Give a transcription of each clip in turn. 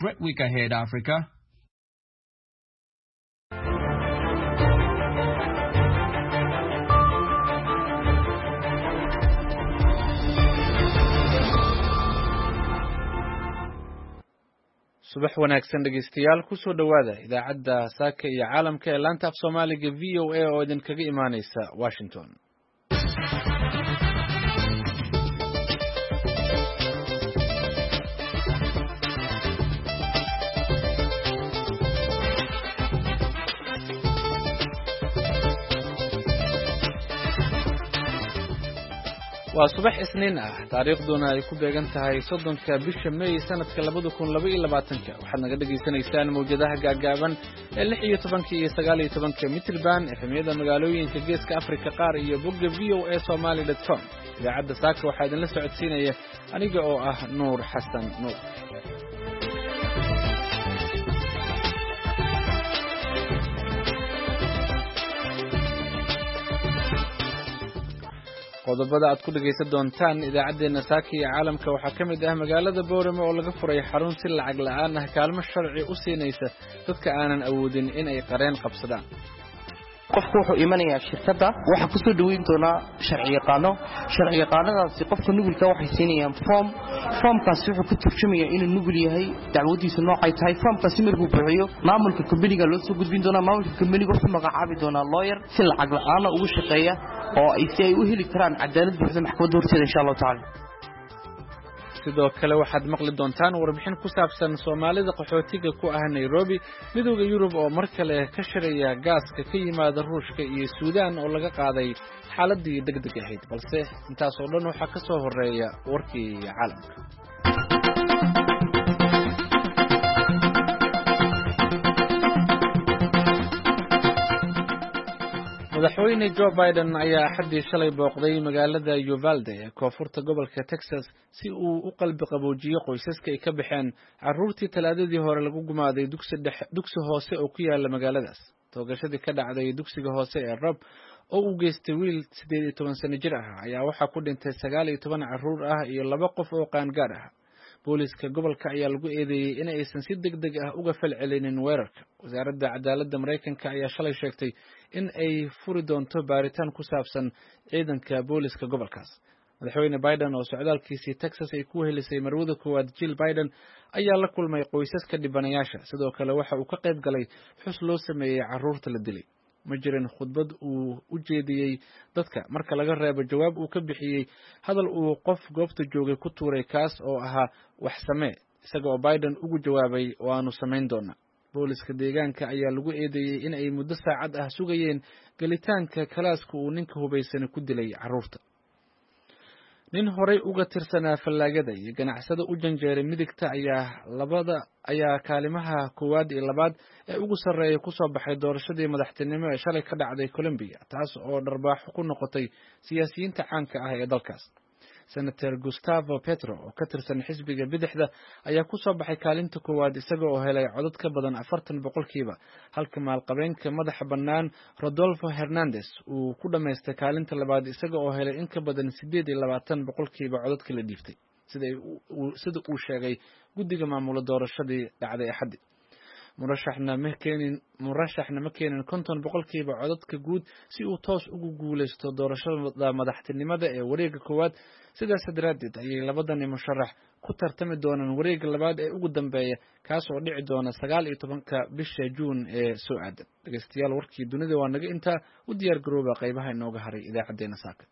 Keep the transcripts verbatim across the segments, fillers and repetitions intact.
Great week ahead, Africa. subax wanaagsan dhegeystayaal ku soo dhawaada idaacadda saaka iyo caalamka ee laanta af Soomaaliga V O A oo idin kaga imaaneysa Washington. waa subax isniin ah taariikhduna ay ku beegan tahay soddonka bisha May sanadka laba kun laba iyo labaatan waxaad naga dhageysanaysaan mowjadaha gaagaaban ee lix iyo toban iyo sagaal iyo toban mitirban efemiyada magaalooyinka geeska Afrika qaar iyo bogga v o a somali dot com. idaacadda saaka waxaa idin la socodsiinaya aniga oo ah Nuur Xasan Nuur. qodobada aad ku dhageysan doontaan idaacadeena saaka iyo caalamka waxaa ka mid ah magaalada Booramo oo laga furay xarun si lacag la'aan ah kaalmo sharci u siinaysa dadka aanan awoodin in ay qareen qabsadaan. qofku wuxuu imanayaa shirkadda waxa ku soo dhaweyn doona sharci yaqaano sharci yaqaanadaasi qofka nugulka waxay siinayaan form formkaasi wuxuu ku turjumayaa inuu nugul yahay dacwadiisa noocay tahay formkaasi markuu buuxiyo maamulka company-ga loo soo gudbin doona maamulka company-ga wuxuu magacaabi doonaa lawyer si lacag la'aan ugu shaqeeya oo ay si ay u heli karaan cadaalad buuxda maxkamadda horteeda insha Allah taala. sidoo kale waxaad maqli doontaan warbixin ku saabsan Soomaalida qaxootiga ku ah Nairobi midowga Yurub oo mar kale ka shiraya gaaska ka yimaada Ruushka iyo Suudaan oo laga qaaday xaaladii degdeg ahayd balse intaas oo dhan waxa ka soo horeeya warkii caalamka. madaxweyne Joe Biden ayaa xadii shalay booqday magaalada Uvalde ee koonfurta gobolka Texas si uu u qalbi qaboojiyo qoysaska ay ka baxeen carruurtii talaadadii hore lagu gumaaday dugsi dugsi hoose oo ku yaala magaaladaas. toogashadii ka dhacday dugsiga hoose ee Rob oo uu geystay wiil siddeed iyo toban sano jir ah ayaa waxaa ku dhintay sagaal iyo toban carruur ah iyo laba qof oo qaangaar ah. booliska gobolka ayaa lagu eedeeyay in aysan si degdeg ah uga falcelinin weerarka. wasaaradda cadaaladda Mareykanka ayaa shalay sheegtay in ay furi doonto baaritaan ku saabsan ciidanka booliska gobolkaas. madaxweyne Biden oo socdaalkiisii Texas ay ku helisay marwada koowaad Jill Biden ayaa la kulmay qoysaska dhibanayaasha sidoo kale waxa uu ka qayb galay xus loo sameeyay carruurta la dilay. ma jirin khudbad uu u jeediyay dadka marka laga reebo jawaab uu ka bixiyay hadal uu qof goobta joogay ku tuuray kaas oo ahaa wax samee isaga oo Biden ugu jawaabay waanu sameyn doonaa. booliska deegaanka ayaa lagu eedeeyay in ay muddo saacad ah sugayeen galitaanka kalaaska uu ninka hubaysan ku dilay carruurta. nin horey uga tirsanaa fallaagada iyo ganacsada u janjeeray midigta ayaa labada ayaa kaalimaha koowaad iyo labaad ee ugu sarreeyay ku soo baxay doorashadii madaxtinimo ee shalay ka dhacday Colombia taas oo dharbaaxo ku noqotay siyaasiyiinta caanka ah ee dalkaas. Senator Gustavo Petro oo ka tirsan xisbiga bidixda ayaa ku soo baxay kaalinta koowaad isaga oo helay codad ka badan afartan boqolkiiba halka maalqabeenka madaxa bannaan Rodolfo Hernandez uu ku dhameystay kaalinta labaad isaga oo helay in ka badan siddeed iyo labaatan boqolkiiba codadka la dhiibtay sida uu sida uu sheegay guddiga maamula doorashadii dhacday Axad. murashaxna ma keenin murashaxna ma keenin konton boqolkiiba codadka guud si uu toos ugu guuleysto doorashada madaxtinimada ee wareegga koowaad. sidaas daraadeed ayay labadani musharax ku tartami doonaan wareegga labaad ee ugu dambeeya kaas oo dhici doona sagaal iyo tobanka bisha Juun ee soo aadan. dhageystayaal warkii dunida waa naga intaa u diyaar garooba qaybaha inooga haray idaacadeena saaka.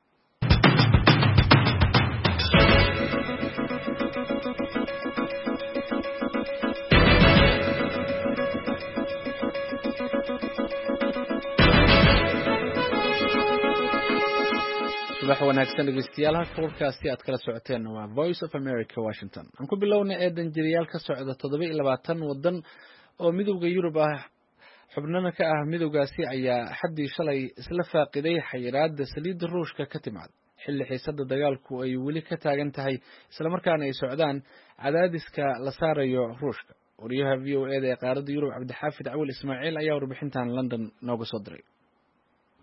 subax wanaagsan dhegeystayaal halka warkaasi aad kala socoteen waa Voice of America Washington. aan ku bilownay eedan jiriyaal ka socda toddoba iyo labaatan wadan oo midowga Yurub ah xubnaha ka ah midowgaasi ayaa xadii shalay isla faaqiday xayiraadda saliidda Ruushka ka timaad xilli xiisadda dagaalku ay weli ka taagan tahay isla markaana ay socdaan cadaadiska la saarayo Ruushka. wariyaha V O A ee qaaradda Yurub Cabdixaafid Cawil Ismaaciil ayaa warbixintan London nooga soo diray.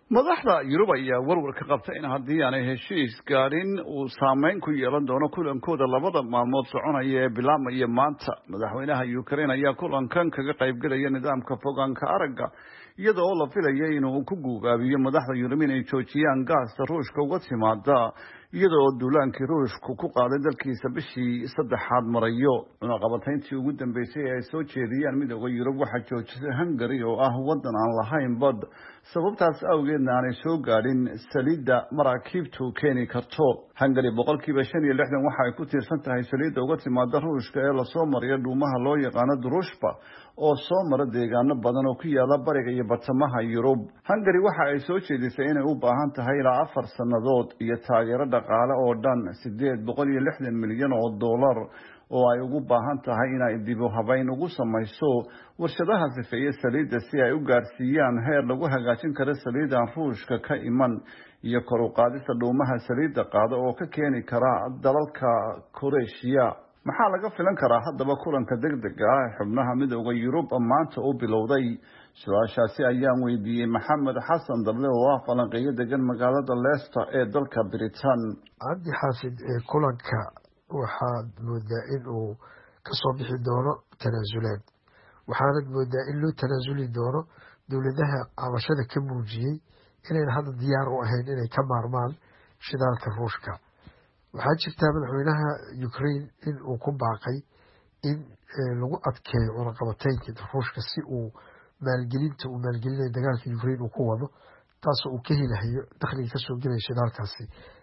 madaxda Yurub ayaa warwar ka qabtay in haddii aanay heshiis gaarin uu saameyn ku yeelan doono kulankooda labada maalmood soconaya ee bilaabmaya maanta. Madaxweynaha Ukraine ayaa kulankan kaga qaybgalaya nidaamka fogaanka aragga iyada oo la filayay inuu ku guugaabiyo madaxda Yurub inay joojiyaan gaasta Ruushka uga timaada iyada oo duulaankii Ruushku ku qaaday dalkiisa bishii saddexaad marayo. Cunaqabatayntii ugu dambeysay ee ay soo jeediyeen midowga Yurub waxaa joojisay Hungary oo ah wadan aan lahayn bad, sababtaas awgeedna aanay soo gaadhin saliidda maraakiibtu keeni karto. Hungary boqolkiiba shan iyo lixdan waxa ay ku tiirsan tahay saliidda uga timaada Ruushka ee lasoo mariyo dhuumaha loo yaqaano Drushba oo soo mara deegaano badan oo ku yaala bariga iyo bartamaha Yurub. Hungary waxa ay soo jeedisay inay u baahan tahay ilaa afar sannadood iyo taageero dhaqaale oo dhan sideed boqol iyo lixdan milyan oo dollar oo ay ugu baahan tahay inay dib u habayn ugu samayso warshadaha sifeeye saliidda si ay u gaarsiiyaan heer lagu hagaajin karo saliidan Ruushka ka iman iyo kor u qaadista dhuumaha saliidda qaada oo ka keeni kara dalalka Croatia. maxaa laga filan karaa haddaba kulanka degdega ah ee xubnaha midowga Yurub maanta u bilowday? Su-aashaasi ayaan weydiiyey Maxamed Xasan Dable oo ah falanqeeyo degan magaalada Leicester ee dalka Britain. Cabdi Xaafid, ee kulanka waxaad moodaa in uu kasoo bixi doono tanaasulaan, waxaanad moodaa in loo tanaasuli doono dowladaha cabashada ka muujiyey inayn hadda diyaar u ahayn inay ka maarmaan shidaalka Ruushka. waxaa jirtaa madaxweynaha Ukraine in uu ku baaqay in lagu adkeeyo cunaqabataynta Ruushka si uu maalgelinta uu maalgelinayo dagaalka Ukraine uu ku wado, taasoo uu ka helayo dakhliga kasoo gelaya shidaalkaasi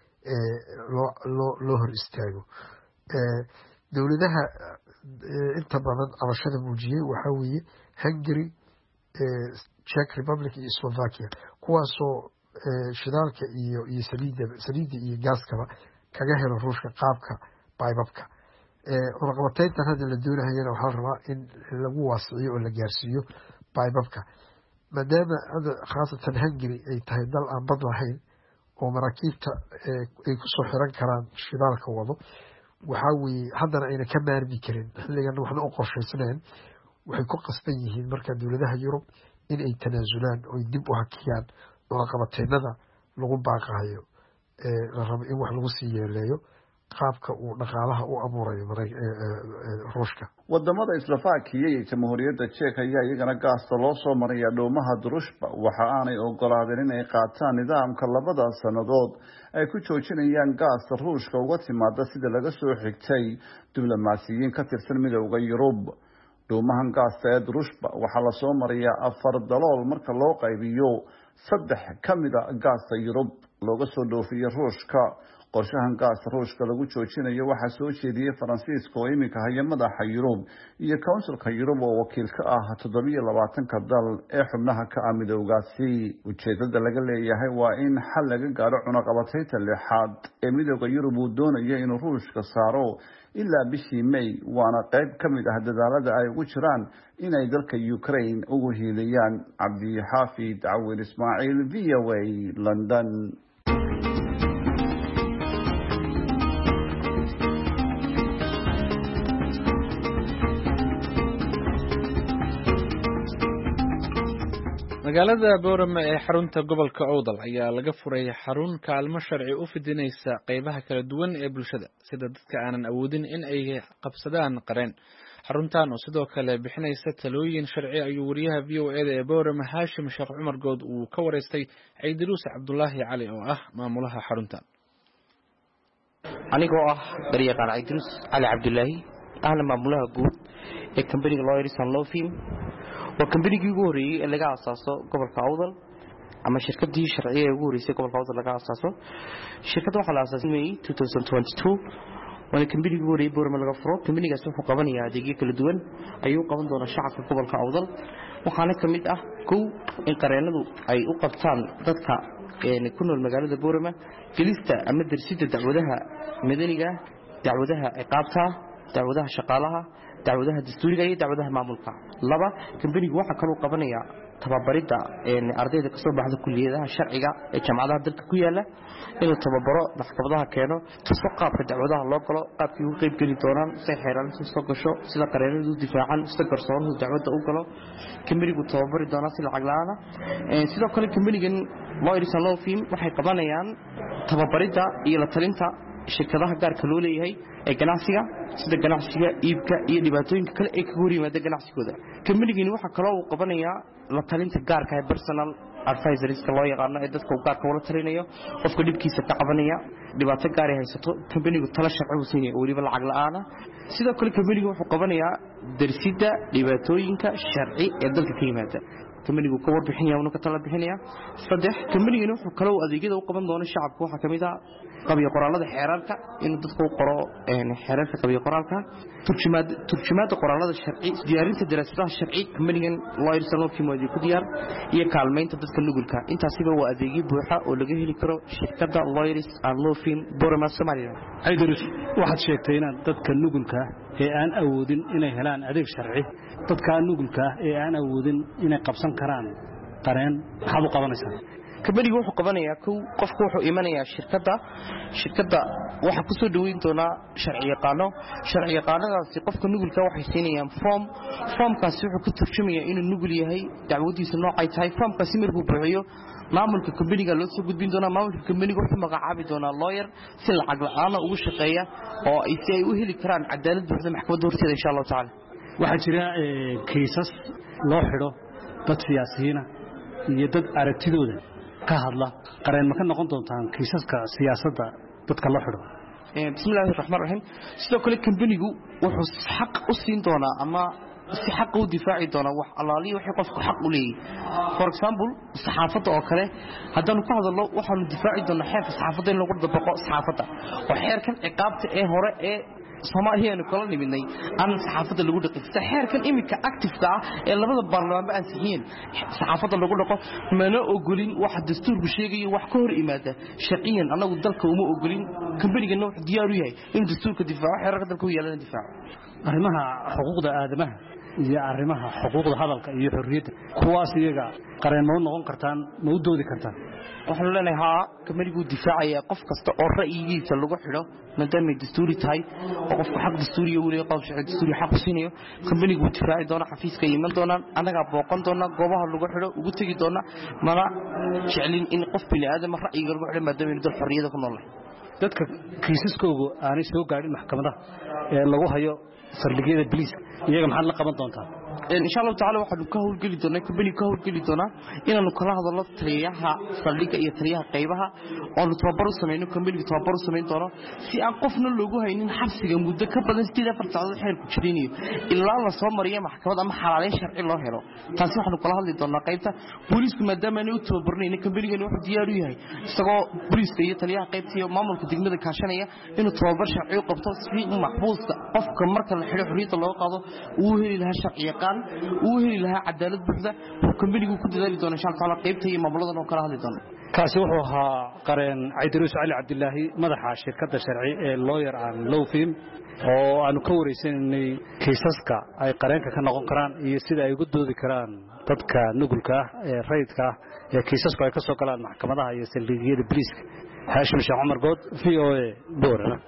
loo loo loo hor istaago. dowladaha inta badan cabashada muujiyey waxaa weeye Hungary, Czech Republic iyo Slovakia, kuwaasoo shidaalka iyo iyo saliidda saliidda iyo gaaskaba kaga helo Ruushka qaabka baybabka. cunaqabatayntan hadda la doonayana waxaa la rabaa in lagu waasiciyo oo la gaarsiiyo baybabka, maadaama hadda khaasatan Hungary ay tahay dal aan bad lahayn oo maraakiibta ay kusoo xiran karaan shidaalka wado. waxaa weeye haddana ayna ka maarmi karin xilligan waxna u qorshaysnayn, waxay ku qasban yihiin marka dowladaha Yurub in ay tanaasulaan oo dib u hakiyaan cunaqabataynada lagu baaqayo la rabo in wax lagu sii yeeleeyo qaabka uu dhaqaalaha u abuurayo Ruushka. wadamada Slovakia iyo Jamhuuriyadda Czech ayaa iyagana gaasta loo soo maraya dhuumaha Drushba waxa aanay ogolaadeen inay qaataan nidaamka labada sannadood ay ku joojinayaan gaasta Ruushka uga timaada sida laga soo xigtay diblomaasiyiin ka tirsan midowga Yurub. dhuumahan gaasta ee Drushba waxaa la soo marayaa afar dalool marka loo qaybiyo saddex ka mid ah gaasta Yurub looga soo dhoofiyo Ruushka. qorshahan gaasta Ruushka lagu joojinayo waxaa soo jeediyey Faransiiska oo iminka haya madaxa Yurub iyo Councilka Yurub oo wakiil ka ah toddobiyo labaatanka dal ee xubnaha ka ah midowgaasi. ujeedada laga leeyahay waa in xal laga gaaro cunaqabataynta lixaad ee midowga Yurub uu doonayo inuu Ruushka saaro ilaa bishii May, waana qayb ka mid ah dadaalada ay ugu jiraan inay dalka Ukraine ugu hiiliyaan. Cabdi Xaafid Cawil Ismaaciil, V O A, London. magaalada Boorama ee xarunta gobolka Awdal ayaa laga furay xarun kaalmo sharci u fidinaysa qaybaha kala duwan ee bulshada sida dadka aanan awoodin in ay qabsadaan qareen. xaruntan oo sidoo kale bixinaysa talooyin sharci ayuu wariyaha V O A ee Boorama Haashim Sheekh Cumar Good uu ka wareystay Ciidruus Cabdullaahi Cali oo ah maamulaha xaruntan. anigoo ah dariiqan Ciidruus Cali Cabdullaahi ahla maamulaha guud ee company Lawyers and Law Firm, waa kambanigii ugu horeeyay ee laga aasaaso gobolka Awdal ama shirkadii sharciga ee ugu horeysay gobolka Awdal laga aasaaso. shirkadda waxaa la aasaasay May twenty twenty-two, waana kambanigii ugu horeeyay Boorama laga furo. kambanigaas wuxuu qabanayaa adeegyo kala duwan ayuu qaban doonaa shacabka gobolka Awdal, waxaana ka mid ah kow in qareenadu ay u qabtaan dadka ku nool magaalada Boorama gelista ama darsidda dacwadaha madaniga, dacwadaha ciqaabta, dacwadaha shaqaalaha, dacwadaha dastuuriga iyo dacwadaha maamulka laba kambanigu waxa kale uu qabanayaa tababarida een ardayda ka soo baxda kulliyadaha sharciga ee jaamacadaha dalka ku yaala inuu tababaro maxkamadaha keeno tuso qaabka dacwadaha loo galo qaabkii uu qayb geli doonaan si xeeran soo gasho sida qareeradu difaacan sida garsooruhu dacwada u galo kambanigu tababari doona si lacag la'aan ah sidoo kale kambanigan lawyers and law firm waxay qabanayaan tababarida iyo la talinta shirkadaha gaarka loo leeyahay ee ganacsiga sida ganacsiga iibka iyo dhibaatooyinka kale ee ka hor yimaada ganacsigooda kambanigan waxa kale oo uu qabanayaa la talinta gaarka ah personal advisors ka loo yaqaan ee dadka gaarka wada talinayo qofka dhibkiisa ka cabanaya dhibaato gaar ah haysato kambanigu tala sharci u siinaya waliba lacag la'aan sidoo kale kambanigu wuxuu qabanayaa darsida dhibaatooyinka sharci ee dalka ka yimaada kambanigu ka warbixinaya uu ka tala bixinaya saddex kambanigan wuxuu kale oo adeegyada u qaban doona shacabka waxa kamid ah qabiyo qoraalada xeerarka inuu dadku qoro een xeerarka qabiyo qoraalka turjumaad turjumaada qoraalada sharci diyaarinta daraasadaha sharci kambanigan lawyers and law firm wadii ku diyaar iyo kaalmeynta dadka nugulka intaasiba waa adeegyo buuxa oo laga heli karo shirkadda lawyers and law firm Boorama Soomaaliya Idris waxaad sheegtay in dadka nugulka ee aan awoodin inay helaan adeeg sharci dadka nugulka ee aan awoodin inay qabsan karaan qareen maxaad u qabanaysaa kambanigu wuxuu qabanayaa kow qofku wuxuu imanayaa shirkadda shirkadda waxa ku soo dhaweyn doona sharci yaqaano sharci yaqaanadaasi qofka nugulka waxay siinayaan form formkaasi wuxuu ku turjumayaa inuu nugul yahay dacwadiisa noocay tahay formkaasi markuu buuxiyo maamulka kambaniga loo soo gudbin doona maamulka kambaniga wuxuu magacaabi doonaa lawyer si lacag la'aan ugu shaqeeya oo ay si ay u heli karaan cadaalad buuxda maxkamadda horteeda insha Allah taala waxa jira kiisas loo xidho dad siyaasiyiin iyo dad aragtidooda ka hadla qareen ma ka noqon doontaan kiisaska siyaasadda dadka la xidho ee bismillaahir rahmaanir rahiim sidoo kale kambanigu wuxuu xaq u siin doonaa ama si xaq u difaaci doona wax alaaliyo wixii qofku xaq u leeyahay for example saxaafadda oo kale haddaan ku hadalno waxaanu difaaci doonaa xeerka saxaafadda in lagu dabaqo saxaafadda oo xeerkan ciqaabta ee hore ee Soomaaliya kala nimidnay aan saxaafadda lagu dhaqay xeerkan imika active ah ee labada baarlamaanba aan siiyeen saxaafadda lagu dhaqo mana ogolin wax dastuurku sheegayo wax ka hor imaada sharciyan anagu dalka uma ogolin kambaniga nooc diyaar u yahay in dastuurka difaaco xeerarka dalka u yeelan difaaco arrimaha xuquuqda aadamaha iyo arrimaha xuquuqda hadalka iyo xorriyadda kuwaas iyaga qareen ma noqon kartaan ma u doodi kartaan waxaan leenahay haa kambanigu difaacaya qof kasta oo ra'yigiisa lagu xidho maadaama dastuuri tahay oo qofku xaq dastuuri u leeyahay qof sharci dastuuri xaq u siinayo kambanigu difaaci doona xafiiska iman doonaan anaga booqan doona goobaha lagu xidho ugu tagi doona mana jeclin in qof bini aadam ra'yiga lagu xidho maadaama inuu dal xorriyada ku nool dadka kiisaskoodu aanay soo gaadhin maxkamadaha ee lagu hayo saldhigyada biliiska iyaga maxaad la qaban doontaa insha Allah taala waxaanu ka howlgeli doonaa kambani ka howlgeli doonaa inaanu kala hadalno taliyaha saldhiga iyo taliyaha qaybaha oo tababar u sameeyno kambaniga tababar u sameyn doono si aan qofna loogu haynin xabsiga muddo ka badan sideed afar saacadood xeer ku jirinayo ilaa la soo mariyo maxkamad ama xalaaleyn sharci loo helo taasi waxaanu kala hadli doonaa qaybta booliisku maadaama ay u tababarnayeen kambaniga wuxuu diyaar u yahay isagoo booliiska iyo taliyaha qaybta iyo maamulka degmada kaashanaya inuu tababar sharci u qabto si maxbuuska qofka marka la xidho xorriyadda loo qaado uu heli lahaa sharci yaqaan uu heli lahaa cadaalad buuxda kambanigu ku dadaali doona insha Allah qaybta iyo maamuladan oo kala hadli doona kaasi wuxuu ahaa qareen Idris Ali Cabdullaahi madaxa shirkadda sharci ee Lawyer and Law Firm oo aanu ka wareysanay kiisaska ay qareenka ka noqon karaan iyo sida ay ugu doodi karaan dadka nugulka ah ee rayidka ah ee kiisasku ay ka soo galaan maxkamadaha iyo saldhigyada booliiska Haashim Sheekh Umar Good V O A Boorama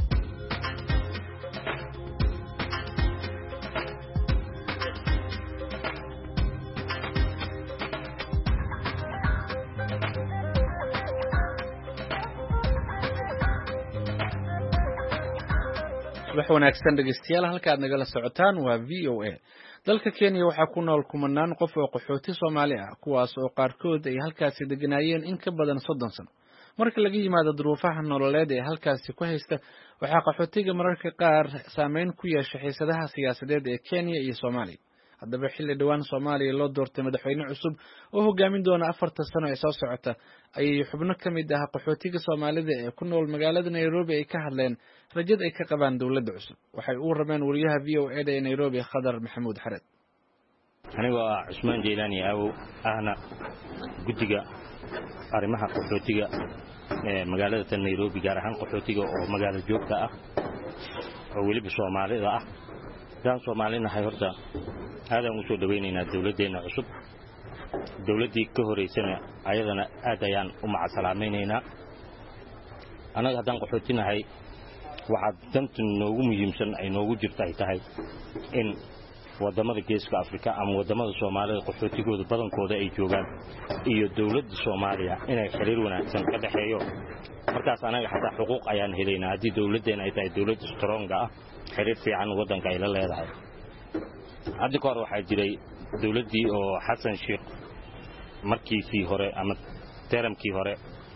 wax wanaagsan dhageystayaal halka aad nagala socotaan waa V O A dalka Kenya waxa ku nool kumanaan qof oo qaxooti Soomaali ah kuwaas oo qaarkood ay halkaasi deganayeen in ka badan soddon sano marka laga yimaado duruufaha nololeed ee halkaasi ku haysta waxa qaxootiga mararka qaar saameyn ku yeeshay xiisadaha siyaasadeed ee Kenya iyo Soomaaliya haddaba xilli dhawaan Soomaaliya loo doortay madaxweyne cusub oo hogaamin doona afartan sano ee soo socota ayay xubno ka mid ah qaxootiga Soomaalida ee ku nool magaalada Nairobi ay ka hadleen rajada ay ka qabaan dawladda cusub waxay u rabeen wariyaha V O A ee Nairobi Khadar Maxamuud Xared aniga Cusmaan Jeelani aw ahna gudiga arrimaha qaxootiga ee magaalada Nairobi gaar ahaan qaxootiga oo magaalada joogta ah oo waliba Soomaalida ah daan Soomaalina hay horta aadan u soo dhaweynaynaa dawladdeena cusub dawladdii ka horeysana ayadana aad ayaan u macasalaamaynaynaa anaga haddaan qaxootinahay waxaad danta noogu muhiimsan ay noogu jirta ay tahay in wadamada geeska Afrika ama wadamada Soomaalida qaxootigooda badankooda ay joogaan iyo dawladda Soomaaliya inay xiriir wanaagsan ka dhaxeeyo markaas anaga xataa xuquuq ayaan helaynaa haddii dawladdeena ay tahay dawlad strong ah xiriir fiican wadanka ay la leedahay hadda ka hor waxaa jiray dawladdii oo Xasan Sheekh markiisii hore ama teramkii hore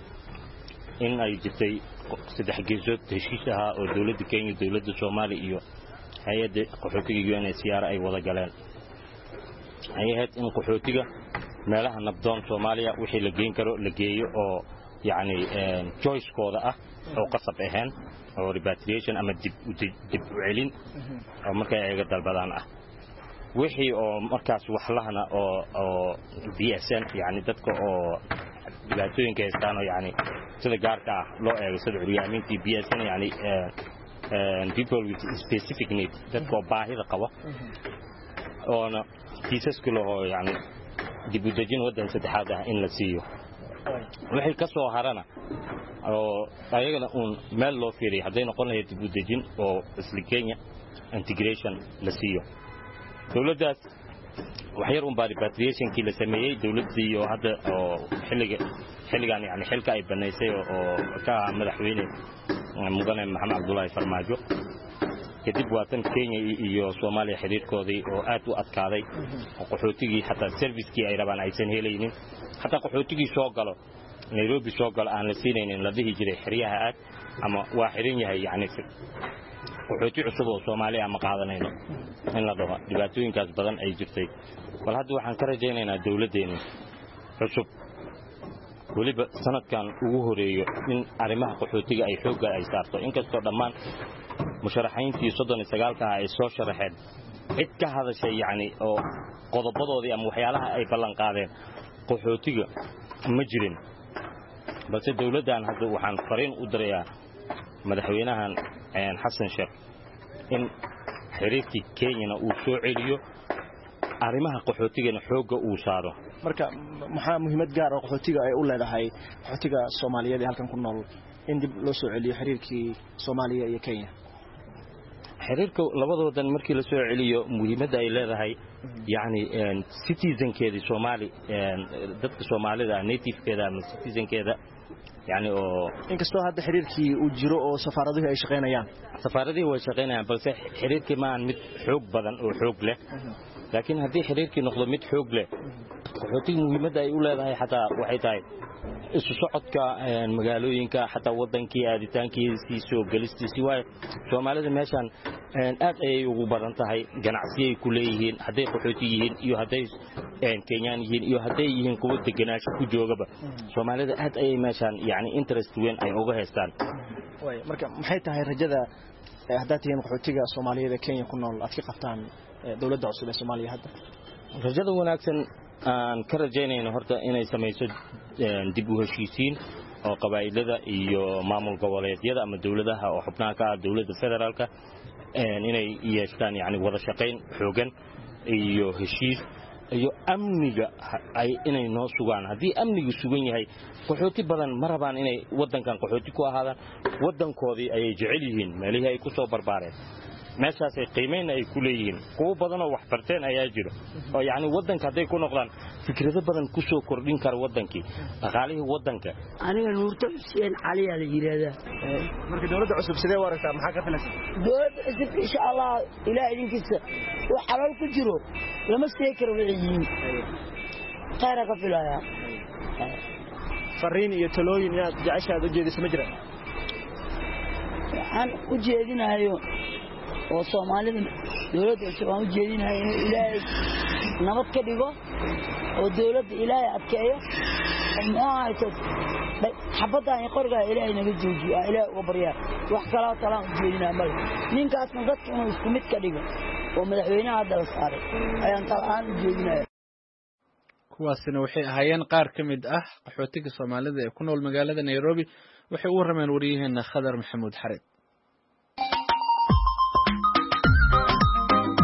in ay jirtay saddex geesood heshiis ah oo dawladda Kenya dawladda Soomaaliya iyo hay'adda qaxootiga U N H C R ay wada galeen ay ahayd in qaxootiga meelaha nabdoon Soomaaliya wixii la geyn karo la geeyo oo yani choice kooda ah oo qasab ahaan oo repatriation ama dib dib u celin oo markay ayaga dalbadaan ah wixii oo markaas wax lahana oo oo B S N yani dadka oo dhibaatooyinka haystaan oo yani sida gaarka ah loo eego sida curyaamintii B S N yani and people with specific needs dadka baahida qaba oo kiisaska loo yani dib u dejin wadan saddexaad ah in la siiyo wixii ka soo harana oo ayagana un meel loo fiiriyo haday noqon lahayd dib u dejin oo isla Kenya integration la siiyo dawladdaas waxyar un baa repatriation-kii la sameeyey dawladdii oo hadda oo xilliga xilligan yani xilka ay banaysay oo ka madaxweyne mudane Maxamed Abdullaahi Farmaajo kadib waatan Kenya iyo Soomaaliya xiriirkoodii oo aad u adkaaday qaxootigii xataa service-kii ay rabaan aysan helaynin xataa qaxootigii soo galo Nairobi soo galo aan la siinaynin la dhihi jiray xiriyaha aad ama waa xirin yahay yani qaxooti cusub oo Soomaaliya ama qaadanayno in la dhaho dhibaatooyinkaas badan ay jirtay wal hadda waxaan ka rajaynaynaa dawladdeena cusub waliba sanadkan ugu horeeyo in arrimaha qaxootiga ay xoogga ay saarto inkastoo dhammaan musharaxiintii soddon iyo sagaal ka ay soo sharaxeen cid ka hadashay yani oo qodobadoodii ama waxyaalaha ay ballan qaadeen qaxootiga ma jirin balse dawladdan hadda waxaan fariin u dirayaa madaxweynahan Xasan Sheekh in xiriirkii Kenya uu soo celiyo arrimaha qaxootigana xoogga uu saaro marka maxaa muhiimad gaar ah qaxootiga ay u leedahay qaxootiga Soomaaliyeed ee halkan ku nool in dib loo soo celiyo xiriirkii Soomaaliya iyo Kenya xiriirka labadoodan markii la soo celiyo muhiimadda ay leedahay yani citizenkeeda Soomaali dadka Soomaalida native-keeda ama citizenkeeda yani oo inkastoo hadda xiriirkii uu jiro oo safaaraduhu ay shaqeynayaan safaaraduhu way shaqeynayaan balse xiriirkii ma aan mid xoog badan oo xoog leh laakiin haddii xiriirkii noqdo mid xoog leh qaxootiga muhiimadda ay u leedahay xataa waxay tahay isu socodka magaalooyinka xataa wadankii aaditaankiisii soo galistiisii waayo Soomaalida meeshan aad ayay ugu badan tahay ganacsiga ku leeyihiin haday qaxooti yihiin iyo haday Kenyaan yihiin iyo haday yihiin kuwa deganaansho ku joogaba Soomaalida aad ayay meeshan yani interest weyn ay uga haystaan way marka maxay tahay rajada hadda tiin qaxootiga Soomaaliyeed ee Kenya ku nool aad ka qabtaan dawladda cusub ee Soomaaliya hadda rajada wanaagsan aan ka rajaynayno horta inay samayso dib u heshiisiin oo qabaa'ilada iyo maamul goboleedyada ama dawladaha oo xubnaha ka ah dawladda federaalka inay yeeshaan yani wada shaqayn xoogan iyo heshiis iyo amniga ay inay noo sugaan haddii amnigu sugan yahay qaxooti badan ma rabaan inay wadankan qaxooti ku ahaadaan wadankoodii ayay jecel yihiin meelihii ay ku soo barbaareen meeshaas ay qiimeyn ay ku leeyihiin kuwa badan oo wax barteen ayaa jiro oo yaani wadanka haday ku noqdaan fikrado badan ku soo kordhin kara wadankii dhaqaalihii wadanka aniga nuurta Hussein Ali ala yiraahdaa marka dawladda cusub sidee u aragtaa maxaa ka filaysan dawladda cusub insha Allah ilaa idinkiisa wax xalal ku jiro lama sii karo wixii qaar ka filaya fariin iyo talooyin inaad jeceshaad u jeediso ma jiraan aan u jeedinayo oo Soomaalida dawladda cusub u jeedinayo in Ilaahay nabad ka dhigo oo dawladda Ilaahay adkeeyo maato xabadaan qorga Ilaahay naga joojiyo Ilaahay uga barya wax kala talaan u jeedinayo mal ninkaasna dadka inuu isku mid ka dhigo oo madaxweynaha dal saaray ayaan talaan u jeedinayo kuwaasina waxay ahaayeen qaar ka mid ah qaxootiga Soomaalida ee ku nool magaalada Nairobi waxay u warrameen wariyaheena Khadar Maxamuud Xareed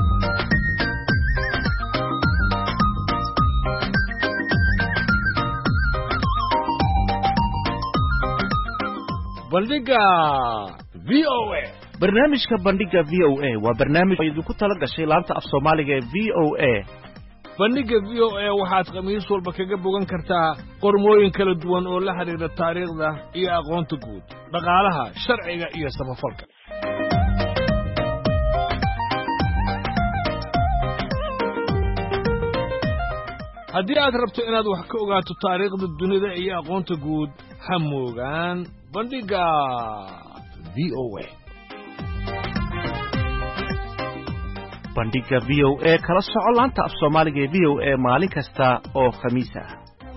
bandhiga v o a barnaamijka bandhiga v o a waa barnaamij idinku tala gashay laanta af soomaaliga ee v o a bandhiga v o a waxaad khamiis walba kaga bogan kartaa qormooyin kala duwan oo la xidhiidha taariikhda iyo aqoonta guud dhaqaalaha sharciga iyo samafalka haddii aad rabto inaad wax ka ogaato taariikhda dunida iyo aqoonta guud ha moogaan bandhiga v o a bandhiga v o a kala soco laanta af soomaaliga ee v o a maalin kasta oo khamiis ah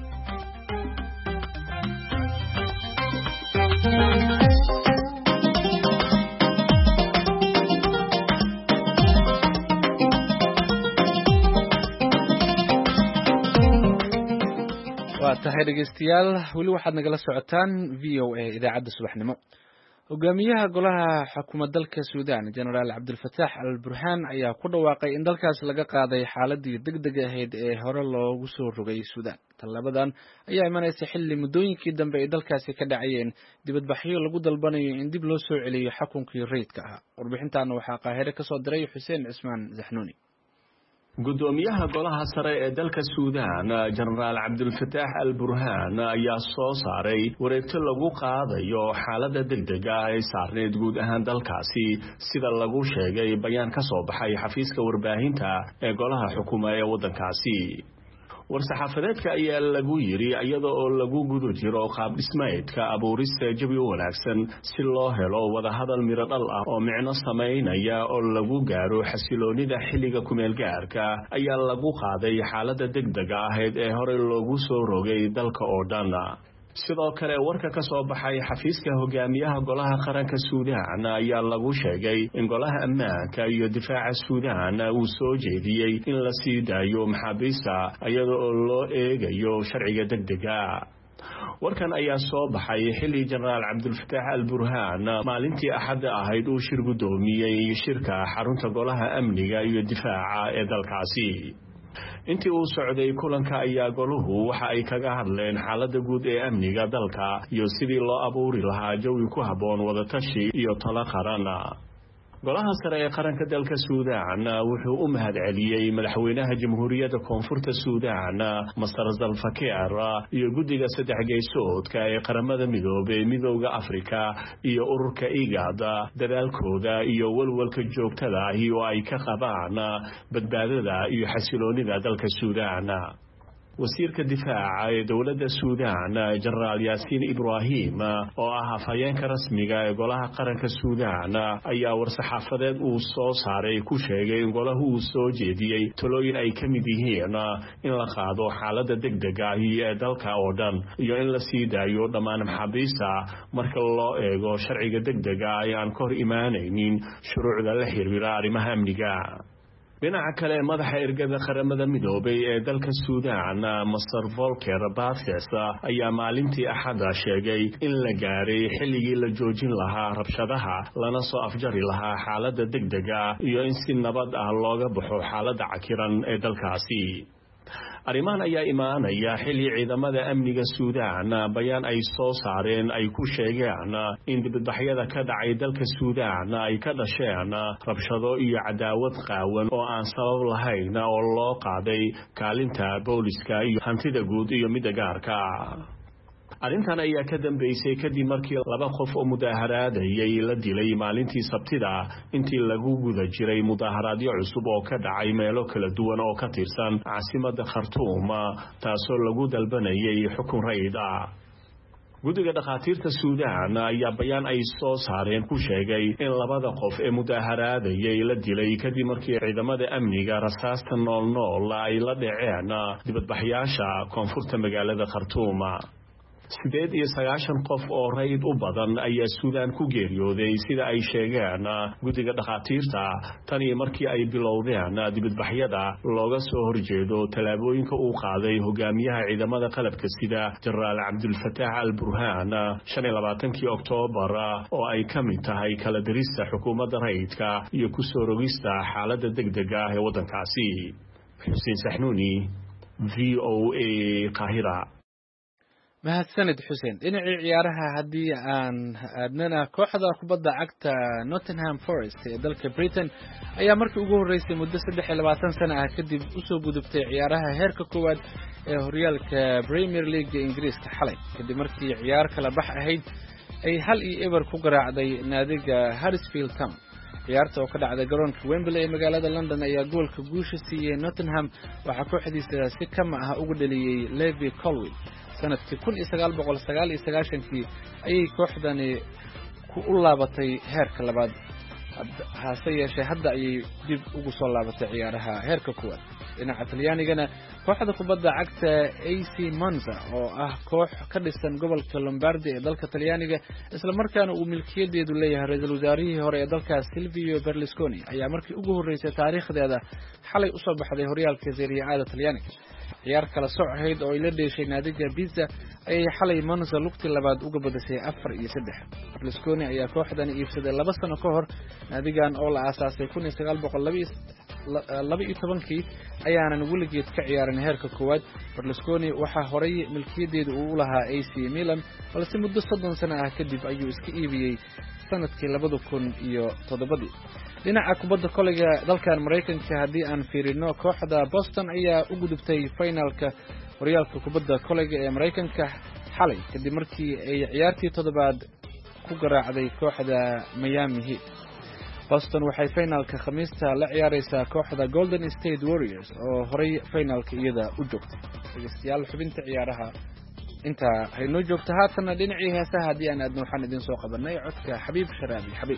tahay dhegeystayaal weli waxaad nagala socotaan v o a idaacadda subaxnimo hogaamiyaha golaha xukuumadda dalka Suudaan Generaal Cabdulfataax al-Burhaan ayaa ku dhawaaqay in dalkaas laga qaaday xaaladii degdega ahayd ee hore loogu soo rogay Suudaan talabadan ayaa imanaysa xilli muddooyinkii dambe ay dalkaasi ka dhacayeen dibadbaxyo lagu dalbanayo in dib loo soo celiyo xukunkii rayidka ahaa warbixintaana waxaa Qaahire ka soo diray Xuseen Cismaan Zaxnuuni gudoomiyaha golaha sare ee dalka Suudaan Generaal Cabdulfataax al-Burhaan ayaa soo saaray wareegto lagu qaadayo xaaladda degdega ah ee saarneed guud ahaan dalkaasi sida lagu sheegay bayaan ka soo baxay xafiiska warbaahinta ee golaha xukuumadda ee waddankaasi war-saxaafadeedka ayaa lagu yiri iyada oo lagu gudo jiro qaab dhismeedka abuurista jawi wanaagsan si loo helo wada hadal miro dhal ah oo micno sameynaya oo lagu gaaro xasiloonida xilliga kumeel gaarka ayaa lagu qaaday xaaladda degdega ahayd ee hore loogu soo rogay dalka oo dhan sidoo kale warka ka soo baxay xafiiska hogaamiyaha golaha qaranka Suudaan ayaa lagu sheegay in golaha ammaanka iyo difaaca Suudaan uu soo jeediyay in la sii daayo maxaabiista iyada oo loo eegayo sharciga degdega warkan ayaa soo baxay xilli Generaal Cabdulfataax al-Burhaan maalintii axad ahayd uu shir gudoomiyay shirka xarunta golaha amniga iyo difaaca ee dalkaasi intii uu socday kulanka ayaa goluhu waxa ay kaga hadleen xaaladda guud ee amniga dalka iyo sidii loo abuuri lahaa jawi ku habboon wada tashi iyo talo qaran golaha sare ee qaranka dalka Suudaan wuxuu u mahadceliyay madaxweynaha jamhuuriyadda koonfurta Suudaan Masar Zalfakeer iyo guddiga saddex geysoodka ee qaramada midoobay midowga Afrika iyo ururka IGAD dadaalkooda iyo walwalka joogtada ah oo ay ka qabaan badbaadada iyo xasiloonida dalka Suudaan wasiirka difaaca ee dawladda Suudaan Generaal Yaasiin Ibrahim oo ah afhayeenka rasmiga ee golaha qaranka Suudaan ayaa war-saxaafadeed uu soo saaray ku sheegay in golahu uu soo jeediyay talooyin ay ka mid yihiin in la qaado xaaladda degdega ah ee dalka oo dhan iyo in la sii daayo dhammaan maxaabiista marka loo eego sharciga degdega ah ee aan ka hor imaanaynin shuruucda la xiriira arrimaha amniga dhinaca kale madaxa ergada qaramada midoobay ee dalka Suudaan Masar Volker Perthes ayaa maalintii axada sheegay in la gaaray xilligii la joojin lahaa rabshadaha lana soo afjari lahaa xaaladda degdega iyo in si nabad ah looga baxo xaaladda cakiran ee dalkaasi arrimahan ayaa imaanaya xilli ciidamada amniga Suudaan bayaan ay soo saareen ay ku sheegeen in dibadbaxyada ka dhacay dalka Suudaan ay ka dhasheen rabshado iyo cadaawad qaawan oo aan sabab lahayn oo loo qaaday kaalinta booliska iyo hantida guud iyo midda gaarka arrintan ayaa ka dambeysay kadib markii laba qof oo mudaaharaadayay la dilay maalintii Sabtida intii lagu guda jiray mudaaharaadyo cusub oo ka dhacay meelo kala duwan oo ka tirsan caasimadda Khartoum taasoo lagu dalbanayay xukun rayid ah guddiga dhakhaatiirta Suudaan ayaa bayaan ay soo saareen ku sheegay in labada qof ee mudaaharaadayay la dilay kadib markii ciidamada amniga rasaasta nool nool ay la dhaceen dibadbaxyaasha koonfurta magaalada Khartoum sideed iyo sagaashan qof oo rayd u badan ayaa Suudaan ku geeriyooday sida ay sheegeen guddiga dhakhaatiirta tan iyo markii ay bilowdeen dibadbaxyada looga soo horjeedo talaabooyinka uu qaaday hogaamiyaha ciidamada qalabka sida Generaal Cabdulfataax al-Burhaan shan iyo labaatankii Oktoobar oo ay ka mid tahay kala dirista xukuumadda rayidka iyo ku soo rogista xaaladda degdega ah ee waddankaasi Xuseen Saxnuuni V O A Qaahira mahadsanid xuseen dhinacii ciyaaraha haddii aan aadnana kooxda kubadda cagta Nottingham Forest ee dalka Britain ayaa markii ugu horeysay muddo saddex iyo labaatan sano ah kadib usoo gudubtay ciyaaraha heerka koowaad ee horyaalka Premier League Ingiriiska xalay kadib markii ciyaar kala bax ahayd ay hal iyo eber ku garaacday naadiga Huddersfield Town. ciyaarta oo ka dhacday garoonka Wembley ee magaalada London ayaa goolka guusha siiyay Nottingham waxa kooxdiisa si kama ah ugu dhaliyay Levi Colwill sanadkii kun iyo sagaal boqol sagaal iyo sagaashan-kii ayay kooxdani ku u laabatay heerka labaad hase yeeshee hadda ayay dib ugu soo laabatay ciyaaraha heerka koowaad. dhinaca Talyaanigana kooxda kubadda cagta A C Monza oo ah koox ka dhisan gobolka Lombardy ee dalka Talyaaniga isla markaana uu milkiyadeedu leeyahay ra'iisul wasaarihii hore ee dalkaas Silvio Berlusconi ayaa markii ugu horeysay taariikhdeeda xalay u soo baxday horyaalka Serie A Talyaaniga. ciyaar kala sooc ahayd oo ay la dheeshay naadiga Pisa ayay xalay Monza lugti labaad uga badisay afar iyo saddex. Berlusconi ayaa kooxdan iibsaday laba sano ka hor naadigan oo la aasaasay kun iyo sagaal boqol laba iyo toban-kii ayaanan weligeed ka ciyaarin heerka koowaad. Berlusconi waxaa horay milkiyadeedu uu lahaa A C Milan balse muddo soddon sano ah kadib ayuu iska iibiyey sanadkii labada kun iyo toddobadii. dhinaca kubadda koleyga dalkan Mareykanka haddii aan fiirino kooxda Boston ayaa u gudubtay finalka horyaalka kubadda koleyga ee Mareykanka xalay kadib markii ay ciyaartii toddobaad ku garaacday kooxda Miami Heat. Boston waxay finalka Khamiista la ciyaareysaa kooxda Golden State Warriors oo horay finalka iyada u joogtay. dhageystayaal xubinta ciyaaraha inta haynoo joogto haatan dhinacii heesaha haddii aan aadno waxaan idin soo qabanay codka Xabiib Sharaabi Xabiib.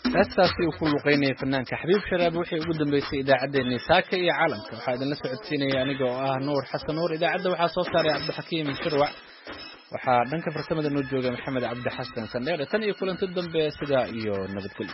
heestaasi uu ku luqeynayay fanaanka xabiib sharaab wixii ugu dambeysay idaacaddeenii saaka iyo caalamka waxaa idinla socodsiinaya aniga oo ah nuur xasan nuur idaacadda waxaa soo saaray cabdixakiim shirwac waxaa dhanka farsamada noo jooga maxamed cabdi xasan sandheere tan iyo kulanti dambe sidaa iyo nabadgelyo.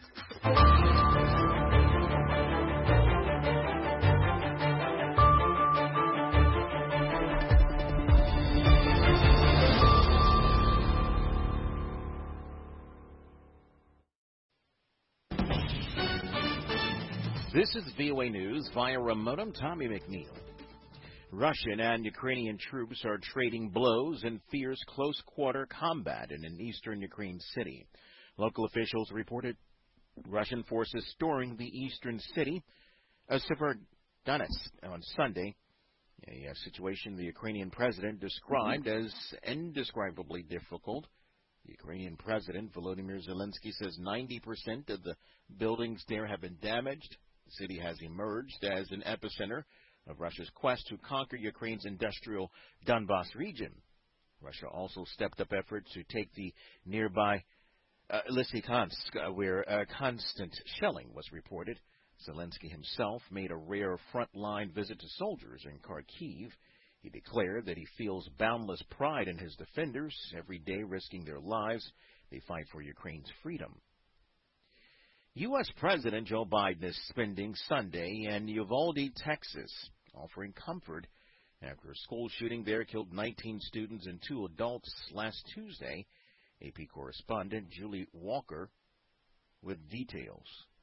This is V O A News via remote. I'm Tommy McNeil. Russian and Ukrainian troops are trading blows in fierce close-quarter combat in an eastern Ukraine city. Local officials reported Russian forces storming the eastern city of Severodonetsk on Sunday, a situation the Ukrainian president described as indescribably difficult. The Ukrainian president, Volodymyr Zelensky, says ninety percent of the buildings there have been damaged. The city has emerged as an epicenter of Russia's quest to conquer Ukraine's industrial Donbas region. Russia also stepped up efforts to take the nearby uh, Lysychansk, uh, where uh, constant shelling was reported. Zelensky himself made a rare front-line visit to soldiers in Kharkiv. He declared that he feels boundless pride in his defenders, every day risking their lives. They fight for Ukraine's freedom. U S President Joe Biden is spending Sunday in Uvalde, Texas, offering comfort after a school shooting there killed nineteen students and two adults last Tuesday. A P correspondent Julie Walker with details.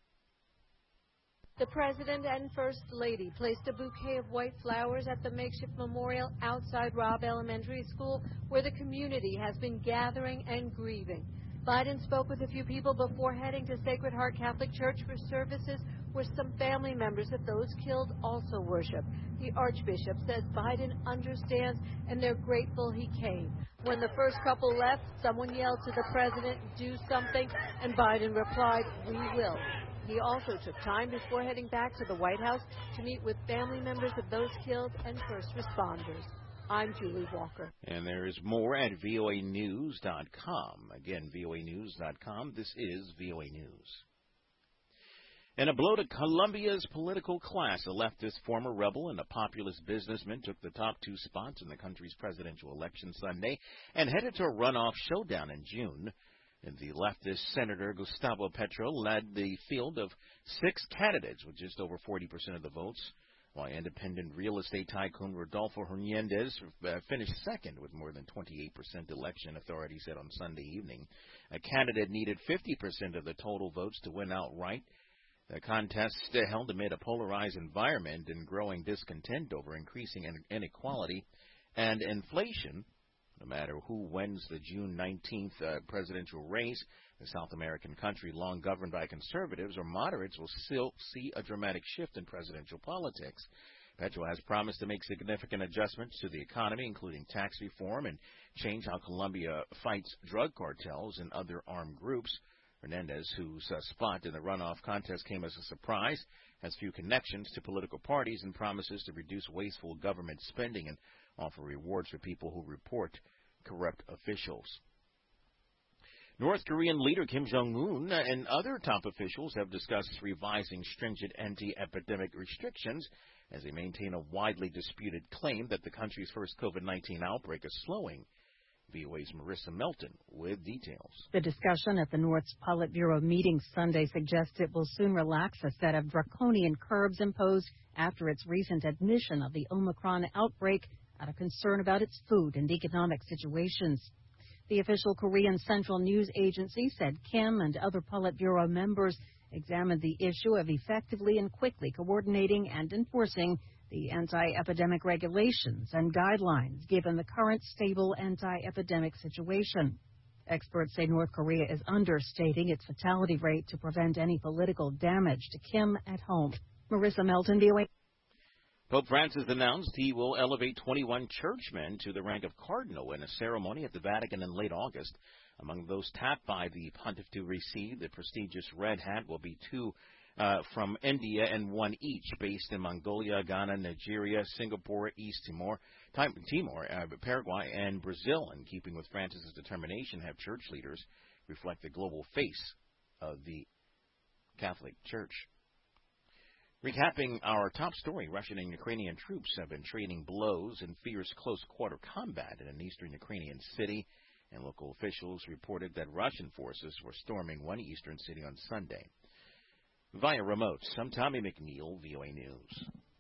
The President and First Lady placed a bouquet of white flowers at the makeshift memorial outside Robb Elementary School, where the community has been gathering and grieving. Biden spoke with a few people before heading to Sacred Heart Catholic Church for services where some family members of those killed also worship. The Archbishop says Biden understands and they're grateful he came. When the first couple left, someone yelled to the President, "Do something," and Biden replied, "We will." He also took time before heading back to the White House to meet with family members of those killed and first responders. I'm Julie Walker. And there is more at V O A news dot com. Again, V O A news dot com. This is V O A News. In a blow to Colombia's political class, a leftist former rebel and a populist businessman took the top two spots in the country's presidential election Sunday and headed to a runoff showdown in June. And the leftist Senator Gustavo Petro led the field of six candidates with just over forty percent of the votes, while independent real estate tycoon Rodolfo Hernandez uh, finished second with more than twenty-eight percent, election authorities said on Sunday evening. A candidate needed fifty percent of the total votes to win outright. The contest uh, held amid a polarized environment and growing discontent over increasing inequality and inflation. No matter who wins the June nineteenth uh, presidential race, the South American country, long governed by conservatives or moderates, will still see a dramatic shift in presidential politics. Petro has promised to make significant adjustments to the economy, including tax reform, and change how Colombia fights drug cartels and other armed groups. Hernandez, whose uh, spot in the runoff contest came as a surprise, has few connections to political parties and promises to reduce wasteful government spending and offer rewards for people who report corrupt officials. North Korean leader Kim Jong-un and other top officials have discussed revising stringent anti-epidemic restrictions as they maintain a widely disputed claim that the country's first COVID nineteen outbreak is slowing. V O A's Marissa Melton with details. The discussion at the North's Politburo meeting Sunday suggests it will soon relax a set of draconian curbs imposed after its recent admission of the Omicron outbreak out of concern about its food and economic situations. The official Korean Central News Agency said Kim and other Politburo members examined the issue of effectively and quickly coordinating and enforcing the anti-epidemic regulations and guidelines given the current stable anti-epidemic situation. Experts say North Korea is understating its fatality rate to prevent any political damage to Kim at home. Marissa Melton, V O A. Pope Francis announced he will elevate twenty-one churchmen to the rank of cardinal in a ceremony at the Vatican in late August. Among those tapped by the pontiff to receive the prestigious red hat will be two uh, from India and one each based in Mongolia, Ghana, Nigeria, Singapore, East Timor, Timor, uh, Paraguay, and Brazil. In keeping with Francis's determination, have church leaders reflect the global face of the Catholic Church. Recapping our top story, Russian and Ukrainian troops have been trading blows in fierce close-quarter combat in an eastern Ukrainian city, and local officials reported that Russian forces were storming one eastern city on Sunday. Via remote, I'm Tommy McNeil, V O A News.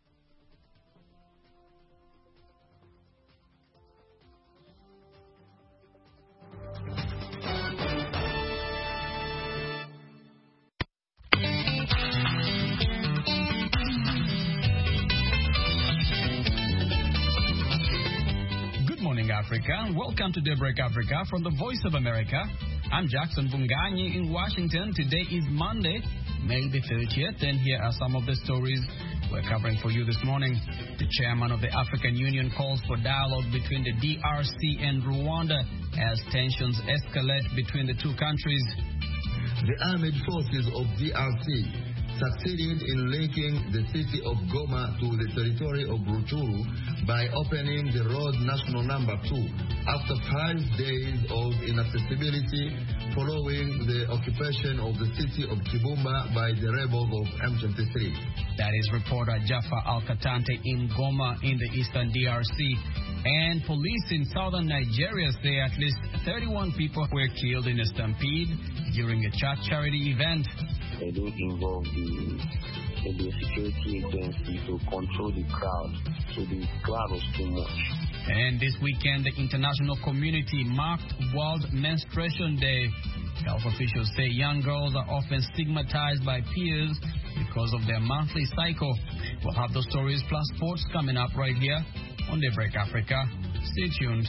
Africa. Welcome to Daybreak Africa from the Voice of America. I'm Jackson Bunganyi in Washington. Today is Monday, May the thirtieth, and here are some of the stories we're covering for you this morning. The chairman of the African Union calls for dialogue between the D R C and Rwanda as tensions escalate between the two countries. The armed forces of D R C succeeded in linking the city of Goma to the territory of Rutshuru by opening the road national number two after five days of inaccessibility following the occupation of the city of Kibumba by the rebels of M twenty-three. That is reporter Jaffa Al-Katante in Goma in the eastern D R C. And police in southern Nigeria say at least thirty-one people were killed in a stampede during a church charity event. They don't involve the, the security agency to control the crowd, so the crowd was too much. And this weekend, the international community marked World Menstruation Day. Health officials say young girls are often stigmatized by peers because of their monthly cycle. We'll have those stories plus sports coming up right here on Daybreak Africa. Stay tuned.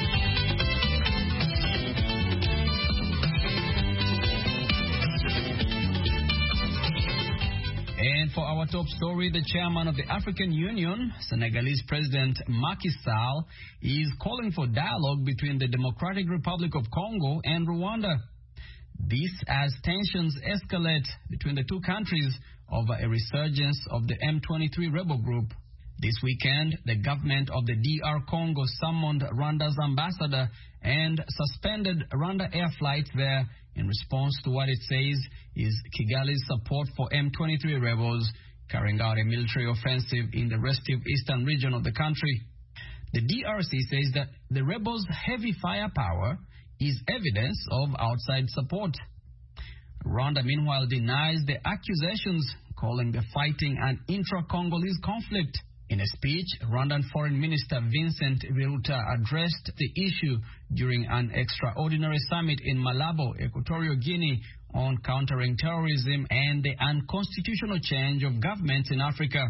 And for our top story, the chairman of the African Union, Senegalese President Macky Sall, is calling for dialogue between the Democratic Republic of Congo and Rwanda. This as tensions escalate between the two countries over a resurgence of the M twenty-three rebel group. This weekend, the government of the D R Congo summoned Rwanda's ambassador and suspended Rwanda air flights there in response to what it says is Kigali's support for M twenty-three rebels carrying out a military offensive in the restive eastern region of the country. The D R C says that the rebels' heavy firepower is evidence of outside support. Rwanda, meanwhile, denies the accusations, calling the fighting an intra-Congolese conflict. In a speech, Rwandan Foreign Minister Vincent Biruta addressed the issue during an extraordinary summit in Malabo, Equatorial Guinea, on countering terrorism and the unconstitutional change of governments in Africa.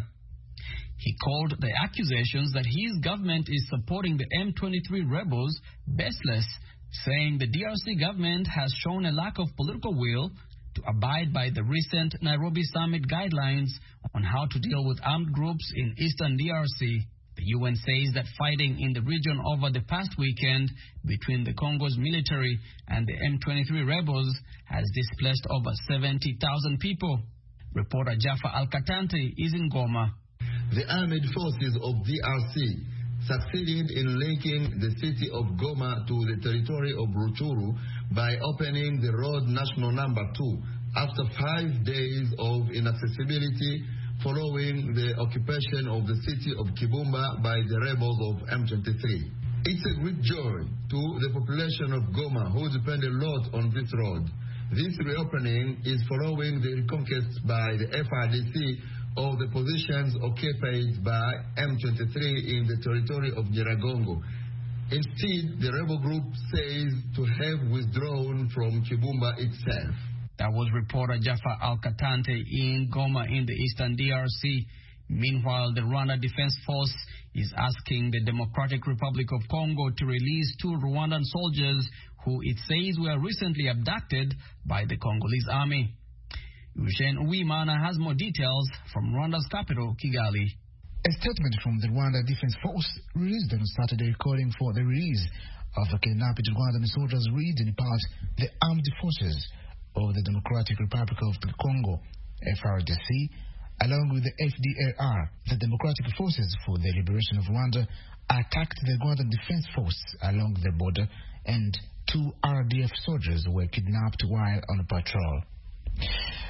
He called the accusations that his government is supporting the M twenty-three rebels baseless, saying the D R C government has shown a lack of political will to abide by the recent Nairobi summit guidelines on how to deal with armed groups in eastern D R C. The U N says that fighting in the region over the past weekend between the Congo's military and the M twenty-three rebels has displaced over seventy thousand people. Reporter Jaffa Al-Katante is in Goma. The armed forces of D R C succeeded in linking the city of Goma to the territory of Rutshuru by opening the road national number two after five days of inaccessibility following the occupation of the city of Kibumba by the rebels of M twenty-three. It's a great joy to the population of Goma who depend a lot on this road. This reopening is following the reconquest by the F R D C of the positions occupied by M twenty-three in the territory of Nyiragongo. Instead, the rebel group says to have withdrawn from Kibumba itself. That was reporter Jaffa Al-Katante in Goma in the eastern D R C. Meanwhile, the Rwanda Defense Force is asking the Democratic Republic of Congo to release two Rwandan soldiers who it says were recently abducted by the Congolese army. Eugene Uwimana has more details from Rwanda's capital, Kigali. A statement from the Rwanda Defense Force released on Saturday calling for the release of the kidnapped Rwandan soldiers read in part the armed forces of the Democratic Republic of the Congo, F R D C, along with the F D L R, the Democratic Forces for the Liberation of Rwanda, attacked the Rwandan Defense Force along the border, and two R D F soldiers were kidnapped while on patrol.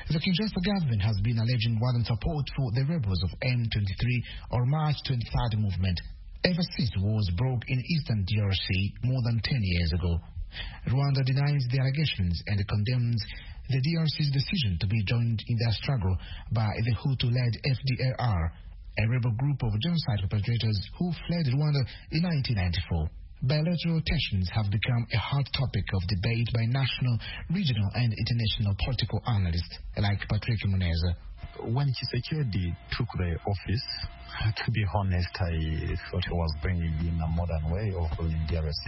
The Kinshasa government has been alleging Rwandan support for the rebels of M twenty-three or March twenty thirty movement ever since wars broke in eastern D R C more than ten years ago. Rwanda denies the allegations and condemns the D R C's decision to be joined in their struggle by the Hutu-led F D L R, a rebel group of genocide perpetrators who fled Rwanda in nineteen ninety-four. Bilateral tensions have become a hot topic of debate by national, regional, and international political analysts like Patrick Muneza. When Tshisekedi took the office, to be honest, I thought he was bringing in a modern way of ruling D R C,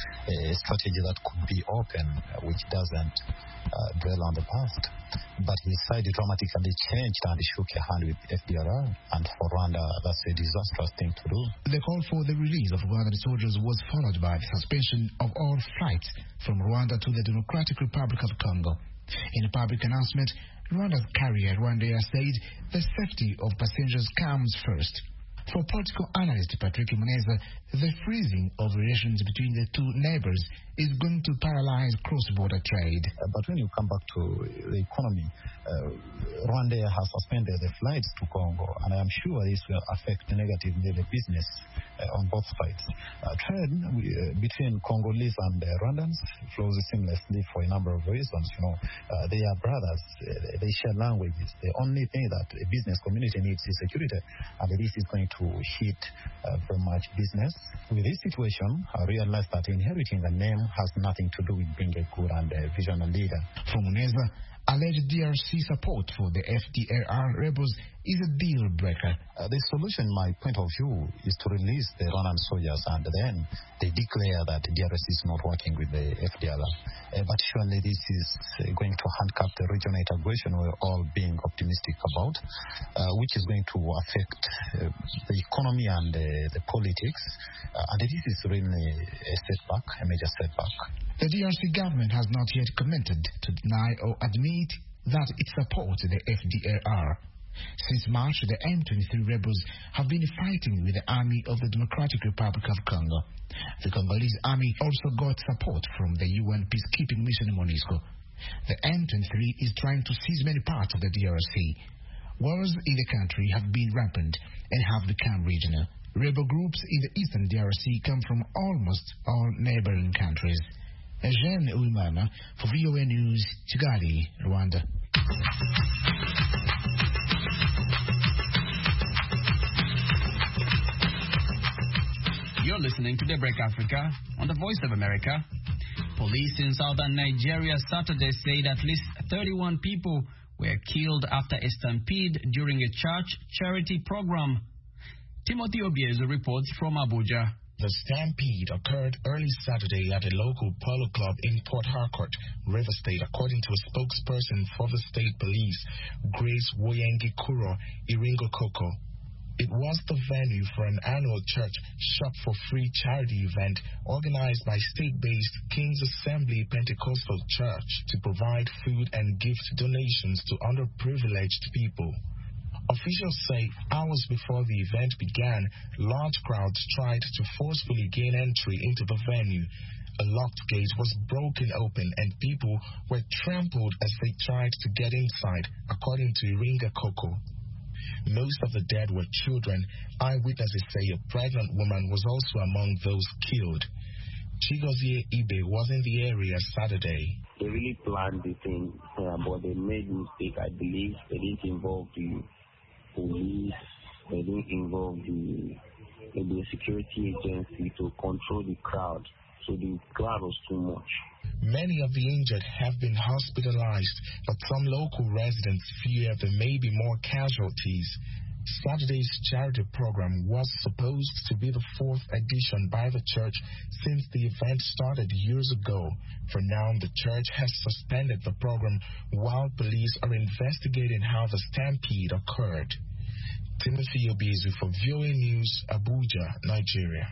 a strategy that could be open, which doesn't uh, dwell on the past. But his side dramatically changed and shook a hand with F D L R, and for Rwanda, that's a disastrous thing to do. The call for the release of Rwandan soldiers was followed by the suspension of all flights from Rwanda to the Democratic Republic of Congo. In a public announcement, Rwanda's carrier Rwandair said the safety of passengers comes first. For political analyst Patrick Muneza, the freezing of relations between the two neighbors is going to paralyze cross-border trade. Uh, but when you come back to the economy, uh, Rwandair has suspended the flights to Congo, and I am sure this will affect negatively the business uh, on both sides. Uh, trade uh, between Congolese and uh, Rwandans flows seamlessly for a number of reasons. You know, uh, they are brothers. Uh, they share languages. The only thing that a business community needs is security, and this is going to hit uh, very much business. With this situation, I realized that inheriting a name has nothing to do with being a good and a visionary leader. For Muneza, alleged D R C support for the F D L R rebels is a deal breaker. Uh, the solution, my point of view, is to release the Rwandan soldiers and then they declare that D R C is not working with the F D L R. Uh, but surely this is uh, going to handcuff the regional integration we're all being optimistic about, uh, which is going to affect uh, the economy and uh, the politics. Uh, and this is really a setback, a major setback. The D R C government has not yet commented to deny or admit that it supports the F D L R. Since March, the M twenty-three rebels have been fighting with the army of the Democratic Republic of Congo. The Congolese army also got support from the U N peacekeeping mission MONUSCO. The M twenty-three is trying to seize many parts of the D R C. Wars in the country have been rampant and have become regional. Rebel groups in the eastern D R C come from almost all neighboring countries. Eugene Uwimana for V O A News, Kigali, Rwanda. You're listening to Daybreak Africa on the Voice of America. Police in southern Nigeria Saturday said at least thirty-one people were killed after a stampede during a church charity program. Timothy Obiezu reports from Abuja. The stampede occurred early Saturday at a local polo club in Port Harcourt, River State, according to a spokesperson for the state police, Grace Woyengi Kuro Iringo Koko. It was the venue for an annual church shop for free charity event organized by state-based King's Assembly Pentecostal Church to provide food and gift donations to underprivileged people. Officials say hours before the event began, large crowds tried to forcefully gain entry into the venue. A locked gate was broken open and people were trampled as they tried to get inside, according to Iringa Koko. Most of the dead were children. Eyewitnesses say a pregnant woman was also among those killed. Chigozie Ibe was in the area Saturday. They really planned the thing, uh, but they made a mistake. I believe they didn't involve the police, they didn't involve the, the security agency to control the crowd. So the crowd was too much. Many of the injured have been hospitalized, but some local residents fear there may be more casualties. Saturday's charity program was supposed to be the fourth edition by the church since the event started years ago. For now, the church has suspended the program while police are investigating how the stampede occurred. Timothy Obiezu for V O A News, Abuja, Nigeria.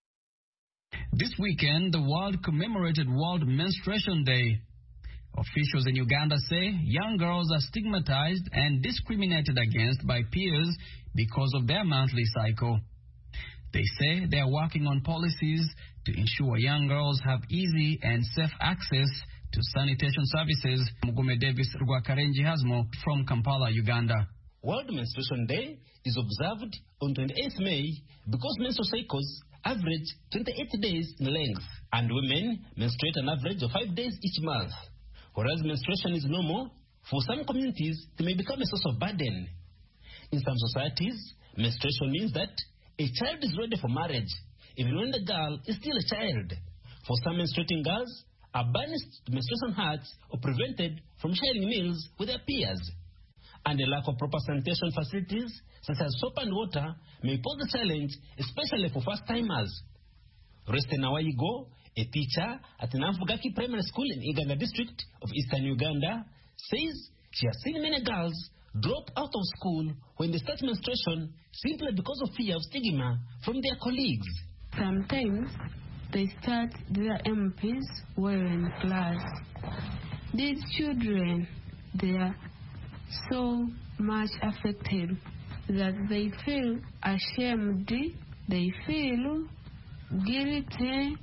This weekend, the world commemorated World Menstruation Day. Officials in Uganda say young girls are stigmatized and discriminated against by peers because of their monthly cycle. They say they are working on policies to ensure young girls have easy and safe access to sanitation services. Mugume Davis Rwakarenji has more from Kampala, Uganda. World Menstruation Day is observed on twenty-eighth May because menstrual cycles average twenty-eight days in length, and women menstruate an average of five days each month. Whereas menstruation is normal, for some communities it may become a source of burden. In some societies, menstruation means that a child is ready for marriage, even when the girl is still a child. For some menstruating girls, are banished to menstruation huts or prevented from sharing meals with their peers. And the lack of proper sanitation facilities, such as soap and water, may pose a challenge, especially for first-timers. Reste Nawaigo, a teacher at Namfugaki Primary School in Iganga district of eastern Uganda, says she has seen many girls drop out of school when they start menstruation simply because of fear of stigma from their colleagues. Sometimes they start their M Ps while in class. These children, they are so much affected that they feel ashamed, they feel guilty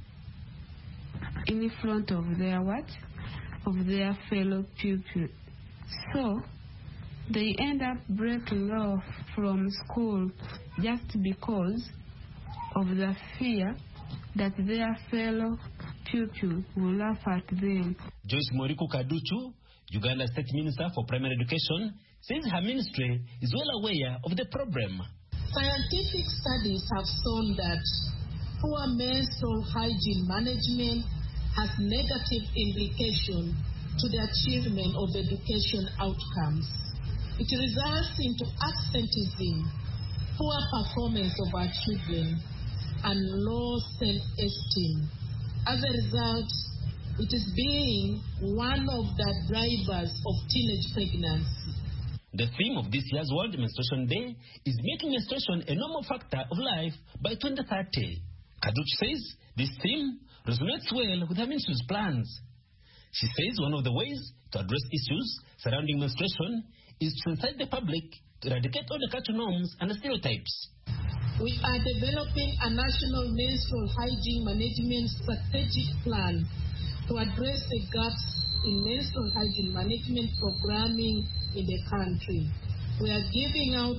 in front of their what? Of their fellow pupils. So they end up breaking off from school just because of the fear that their fellow pupils will laugh at them. Joyce Moriku Kaduchu, Uganda State Minister for Primary Education, says her ministry is well aware of the problem. Scientific studies have shown that poor menstrual hygiene management has negative implications to the achievement of education outcomes. It results into absenteeism, poor performance of our children, and low self-esteem. As a result, it is being one of the drivers of teenage pregnancy. The theme of this year's World Menstruation Day is making menstruation a normal factor of life by twenty thirty. Kaduch says this theme resonates well with her ministry's plans. She says one of the ways to address issues surrounding menstruation is to sensitize the public to eradicate all the cultural norms and stereotypes. We are developing a national menstrual hygiene management strategic plan to address the gaps in menstrual hygiene management programming in the country. We are giving out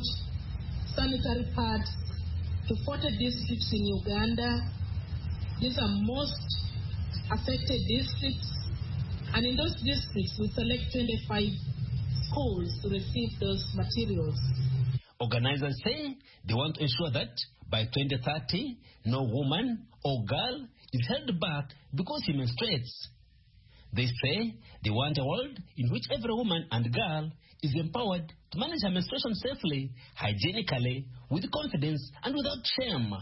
sanitary pads to forty districts in Uganda. These are most affected districts, and in those districts we select twenty-five schools to receive those materials. Organizers say they want to ensure that by twenty thirty, no woman or girl is held back because she menstruates. They say they want a world in which every woman and girl is empowered to manage her menstruation safely, hygienically, with confidence and without shame.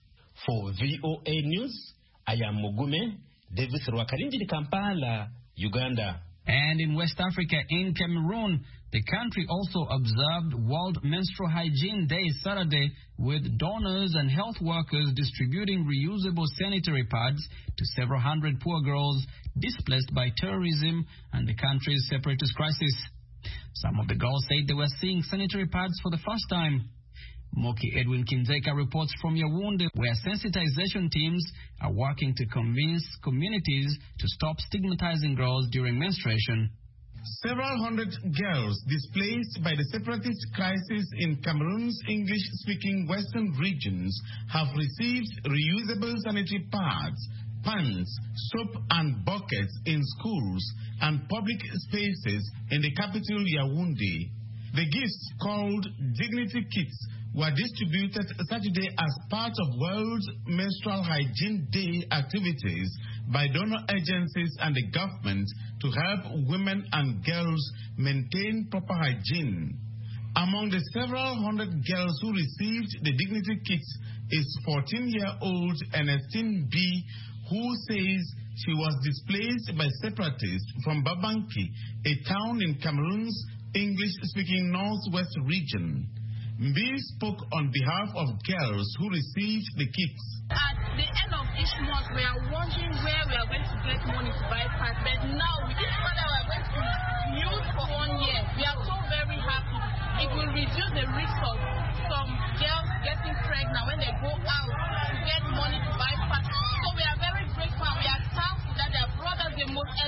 For V O A News, I am Mugume Davis Rwakarinji, Kampala, Uganda. And in West Africa, in Cameroon, the country also observed World Menstrual Hygiene Day Saturday, with donors and health workers distributing reusable sanitary pads to several hundred poor girls displaced by terrorism and the country's separatist crisis. Some of the girls said they were seeing sanitary pads for the first time. Moki Edwin Kinzeka reports from Yaoundé, where sensitization teams are working to convince communities to stop stigmatizing girls during menstruation. Several hundred girls displaced by the separatist crisis in Cameroon's English-speaking western regions have received reusable sanitary pads, pans, soap and buckets in schools and public spaces in the capital Yaoundé. The gifts, called Dignity Kits, were distributed Saturday as part of World Menstrual Hygiene Day activities by donor agencies and the government to help women and girls maintain proper hygiene. Among the several hundred girls who received the Dignity Kits is fourteen-year-old Ernestine B., who says she was displaced by separatists from Babanki, a town in Cameroon's English-speaking northwest region. Mbi spoke on behalf of girls who received the kits. At the end of each month, we are wondering where we are going to get money to buy pads. But now, with this money we are going to use for one year, we are so very happy. It will reduce the risk of some girls getting pregnant when they go out to get money to buy pads. So we are very grateful and we are thankful that they have brought us the most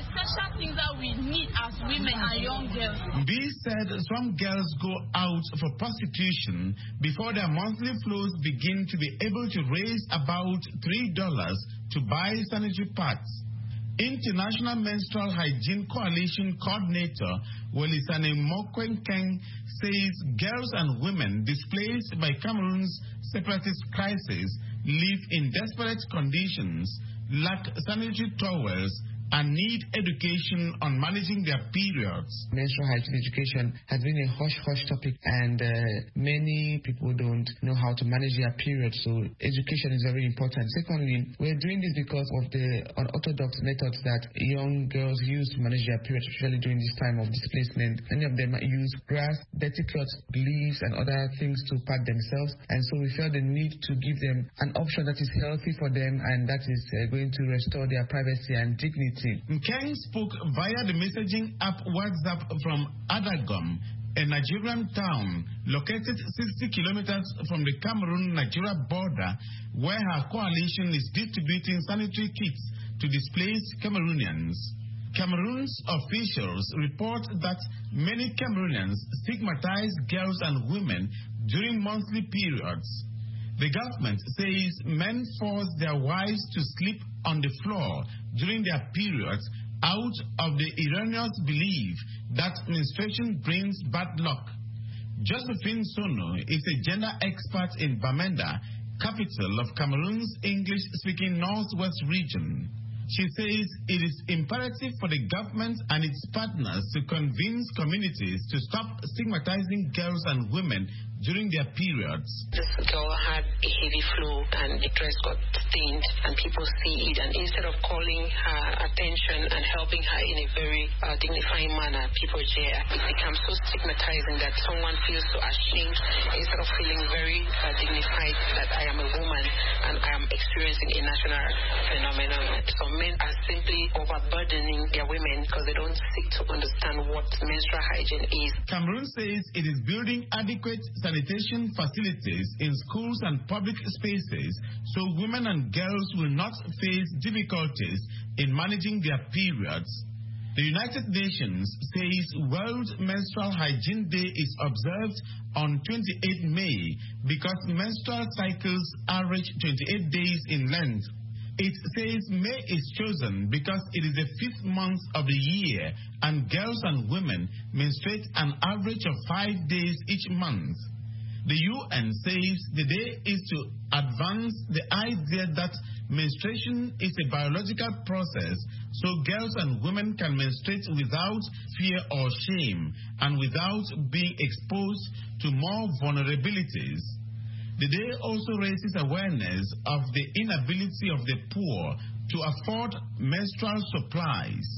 essential things that we need as women and young girls. B said some girls go out for prostitution before their monthly flows begin to be able to raise about three dollars to buy sanitary pads. International Menstrual Hygiene Coalition Coordinator Welisane Mokwenkeng says girls and women displaced by Cameroon's separatist crisis live in desperate conditions, lack sanitary towels, and need education on managing their periods. Menstrual hygiene education has been a hush-hush topic, and uh, many people don't know how to manage their periods, so education is very important. Secondly, we're doing this because of the unorthodox methods that young girls use to manage their periods, especially during this time of displacement. Many of them use grass, dirty cloths, leaves, and other things to pad themselves, and so we felt the need to give them an option that is healthy for them and that is uh, going to restore their privacy and dignity. Mkeng spoke via the messaging app WhatsApp from Adagom, a Nigerian town located sixty kilometers from the Cameroon-Nigeria border, where her coalition is distributing sanitary kits to displaced Cameroonians. Cameroon's officials report that many Cameroonians stigmatize girls and women during monthly periods. The government says men force their wives to sleep on the floor during their periods out of the erroneous belief that menstruation brings bad luck. Josephine Sono is a gender expert in Bamenda, capital of Cameroon's English-speaking Northwest region. She says it is imperative for the government and its partners to convince communities to stop stigmatizing girls and women during their periods. This girl had a heavy flow and the dress got stained and people see it, and instead of calling her attention and helping her in a very uh, dignifying manner, people jeer. It becomes so stigmatizing that someone feels so ashamed instead of feeling very uh, dignified that I am a woman and I am experiencing a national phenomenon. Some men are simply overburdening their women because they don't seek to understand what menstrual hygiene is. Cameroon says it is building adequate sanitation facilities in schools and public spaces so women and girls will not face difficulties in managing their periods. The United Nations says World Menstrual Hygiene Day is observed on the twenty-eighth of May because menstrual cycles average twenty-eight days in length. It says May is chosen because it is the fifth month of the year and girls and women menstruate an average of five days each month. The U N says the day is to advance the idea that menstruation is a biological process so girls and women can menstruate without fear or shame and without being exposed to more vulnerabilities. The day also raises awareness of the inability of the poor to afford menstrual supplies.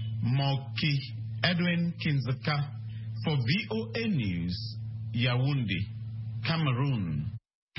Moki Edwin Kinzaka for V O A News, Yaoundé, Cameroon.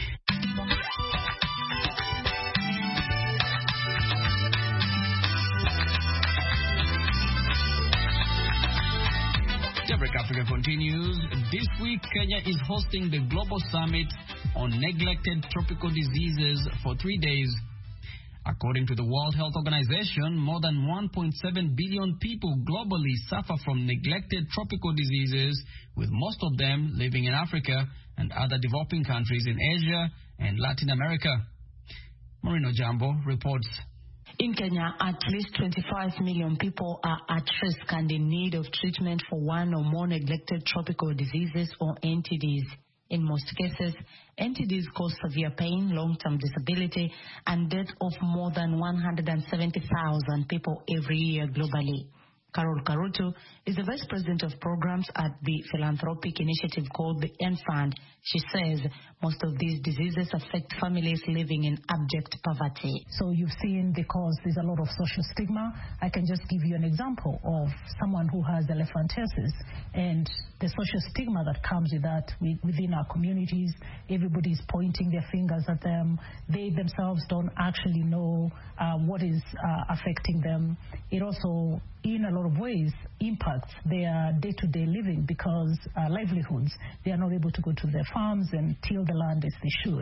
Daybreak Africa continues. This week, Kenya is hosting the Global Summit on Neglected Tropical Diseases for three days. According to the World Health Organization, more than one point seven billion people globally suffer from neglected tropical diseases, with most of them living in Africa and other developing countries in Asia and Latin America. Marino Jambo reports. In Kenya, at least twenty-five million people are at risk and in need of treatment for one or more neglected tropical diseases or N T Ds. In most cases, N T Ds cause severe pain, long-term disability, and death of more than one hundred seventy thousand people every year globally. Carol Karutu is the Vice President of Programs at the philanthropic initiative called the N Fund. She says most of these diseases affect families living in abject poverty. So you've seen because there's a lot of social stigma. I can just give you an example of someone who has elephantiasis and the social stigma that comes with that within our communities. Everybody's pointing their fingers at them. They themselves don't actually know uh, what is uh, affecting them. It also, in a lot of ways, impacts their day-to-day living because uh, livelihoods, they are not able to go to their farms and till the land as they should.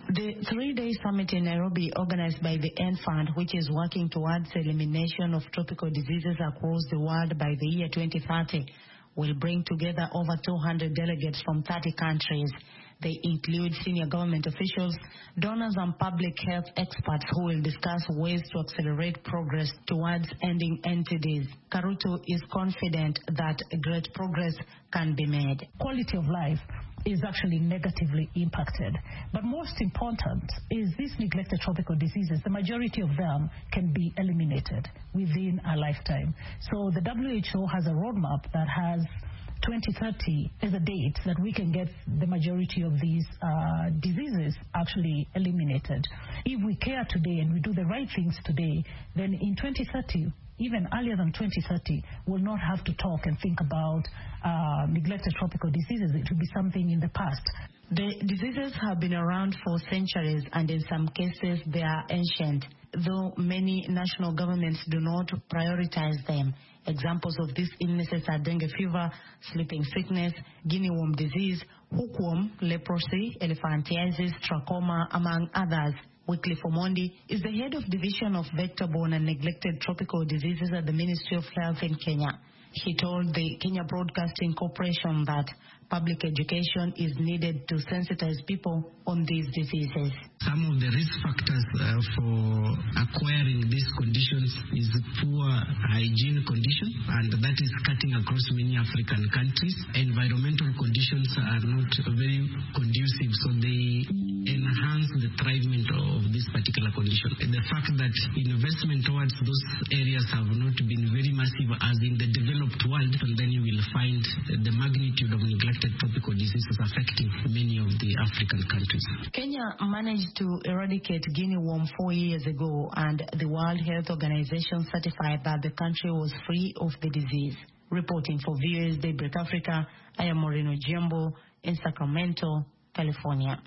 The three-day summit in Nairobi, organized by the N Fund, which is working towards the elimination of tropical diseases across the world by the year twenty thirty, will bring together over two hundred delegates from thirty countries. They include senior government officials, donors, and public health experts who will discuss ways to accelerate progress towards ending N T Ds. Karuto is confident that great progress can be made. Quality of life is actually negatively impacted. But most important is these neglected tropical diseases, the majority of them can be eliminated within a lifetime. So the W H O has a roadmap that has twenty thirty as a date that we can get the majority of these uh, diseases actually eliminated. If we care today and we do the right things today, then in twenty thirty, even earlier than twenty thirty, we'll not have to talk and think about uh, neglected tropical diseases. It will be something in the past. The diseases have been around for centuries, and in some cases they are ancient, though many national governments do not prioritize them. Examples of these illnesses are dengue fever, sleeping sickness, guinea worm disease, hookworm, leprosy, elephantiasis, trachoma, among others. Wycliffe Omondi is the head of Division of Vector-borne and Neglected Tropical Diseases at the Ministry of Health in Kenya. He told the Kenya Broadcasting Corporation that public education is needed to sensitize people on these diseases. Some of the risk factors uh, for acquiring these conditions is poor hygiene condition, and that is cutting across many African countries. Environmental conditions are not very conducive, so they enhance the thriving of this particular condition. And the fact that investment towards those areas have not been very massive as in the developed world, and then you will find the magnitude of neglected tropical diseases affecting many of the African countries. Kenya managed to eradicate guinea worm four years ago, and the World Health Organization certified that the country was free of the disease. Reporting for V O A's Daybreak Africa, I am Moreno Giambo in Sacramento, California.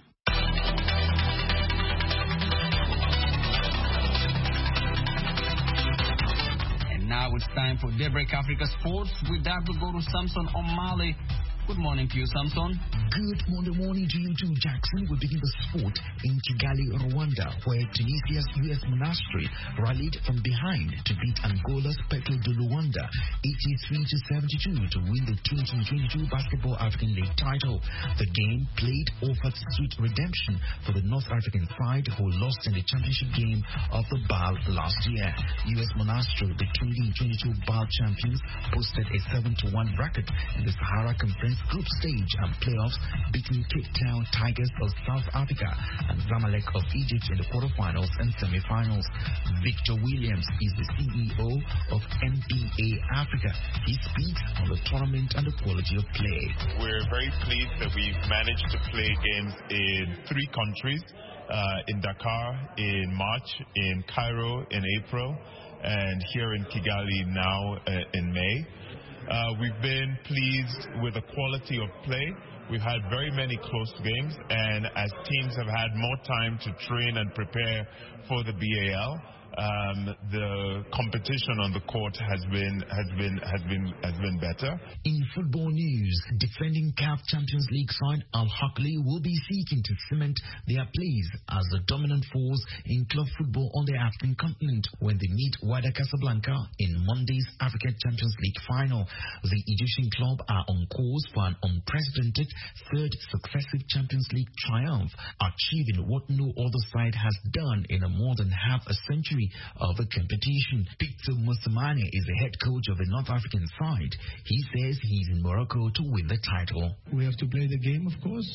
And now it's time for Daybreak Africa Sports. With that, we go to Samson Omale. Good morning to you, Samson. Good morning, morning to you too, Jackson. We begin the sport in Kigali, Rwanda, where Tunisia's U S Monastir rallied from behind to beat Angola's Petro de Luanda eighty-three to seventy-two to win the twenty twenty-two Basketball African League title. The game played offered sweet redemption for the North African side who lost in the championship game of the B A L last year. U S Monastir, the twenty twenty-two B A L champions, posted a seven to one record in the Sahara Conference group stage and playoffs, beating Cape Town Tigers of South Africa and Zamalek of Egypt in the quarterfinals and semifinals. Victor Williams is the C E O of N B A Africa. He speaks on the tournament and the quality of play. We're very pleased that we've managed to play games in three countries, uh, in Dakar in March, in Cairo in April, and here in Kigali now uh, in May. Uh, we've been pleased with the quality of play. We've had very many close games, and as teams have had more time to train and prepare for the B A L, um, the competition on the court has been has been has been has been better. In football news, defending C A F Champions League side Al Ahly will be seeking to cement their place as the dominant force in club football on the African continent when they meet Wydad Casablanca in Monday's African Champions League final. The Egyptian club are on course for an unprecedented third successive Champions League triumph, achieving what no other side has done in a more than half a century of the competition. Victor Mosimane is the head coach of the North African side. He says he's in Morocco to win the title. We have to play the game, of course.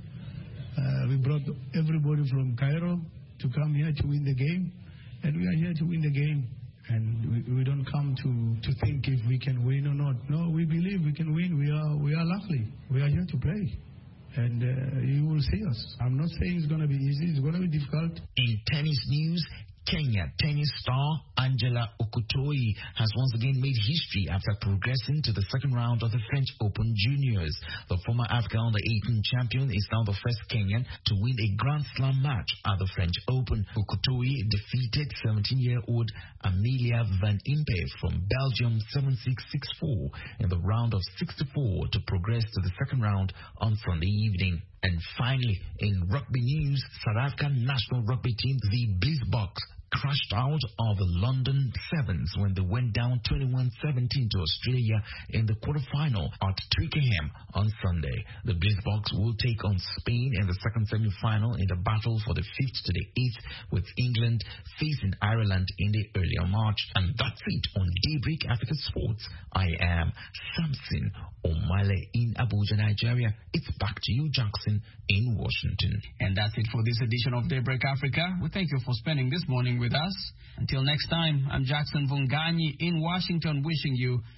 Uh, we brought everybody from Cairo to come here to win the game, and we are here to win the game. And we, we don't come to, to think if we can win or not. No, we believe we can win. We are we are lucky. We are here to play. And uh, you will see us. I'm not saying it's going to be easy. It's going to be difficult. In tennis news, Kenya tennis star Angela Okutoi has once again made history after progressing to the second round of the French Open Juniors. The former African under eighteen champion is now the first Kenyan to win a Grand Slam match at the French Open. Okutoi defeated seventeen-year-old Amelia Van Impe from Belgium seven six, six four in the round of sixty-four to progress to the second round on Sunday evening. And finally, in rugby news, South African national rugby team, the Blitzboks, crashed out of the London Sevens when they went down twenty-one seventeen to Australia in the quarterfinal at Twickenham on Sunday. The Blitzboks will take on Spain in the second semi-final in the battle for the fifth to the eighth, with England facing Ireland in the earlier March. And that's it on Daybreak Africa Sports. I am Samson Omale in Abuja, Nigeria. It's back to you, Jackson, in Washington. And that's it for this edition of Daybreak Africa. We thank you for spending this morning with us. Until next time, I'm Jackson Vunganyi in Washington, wishing you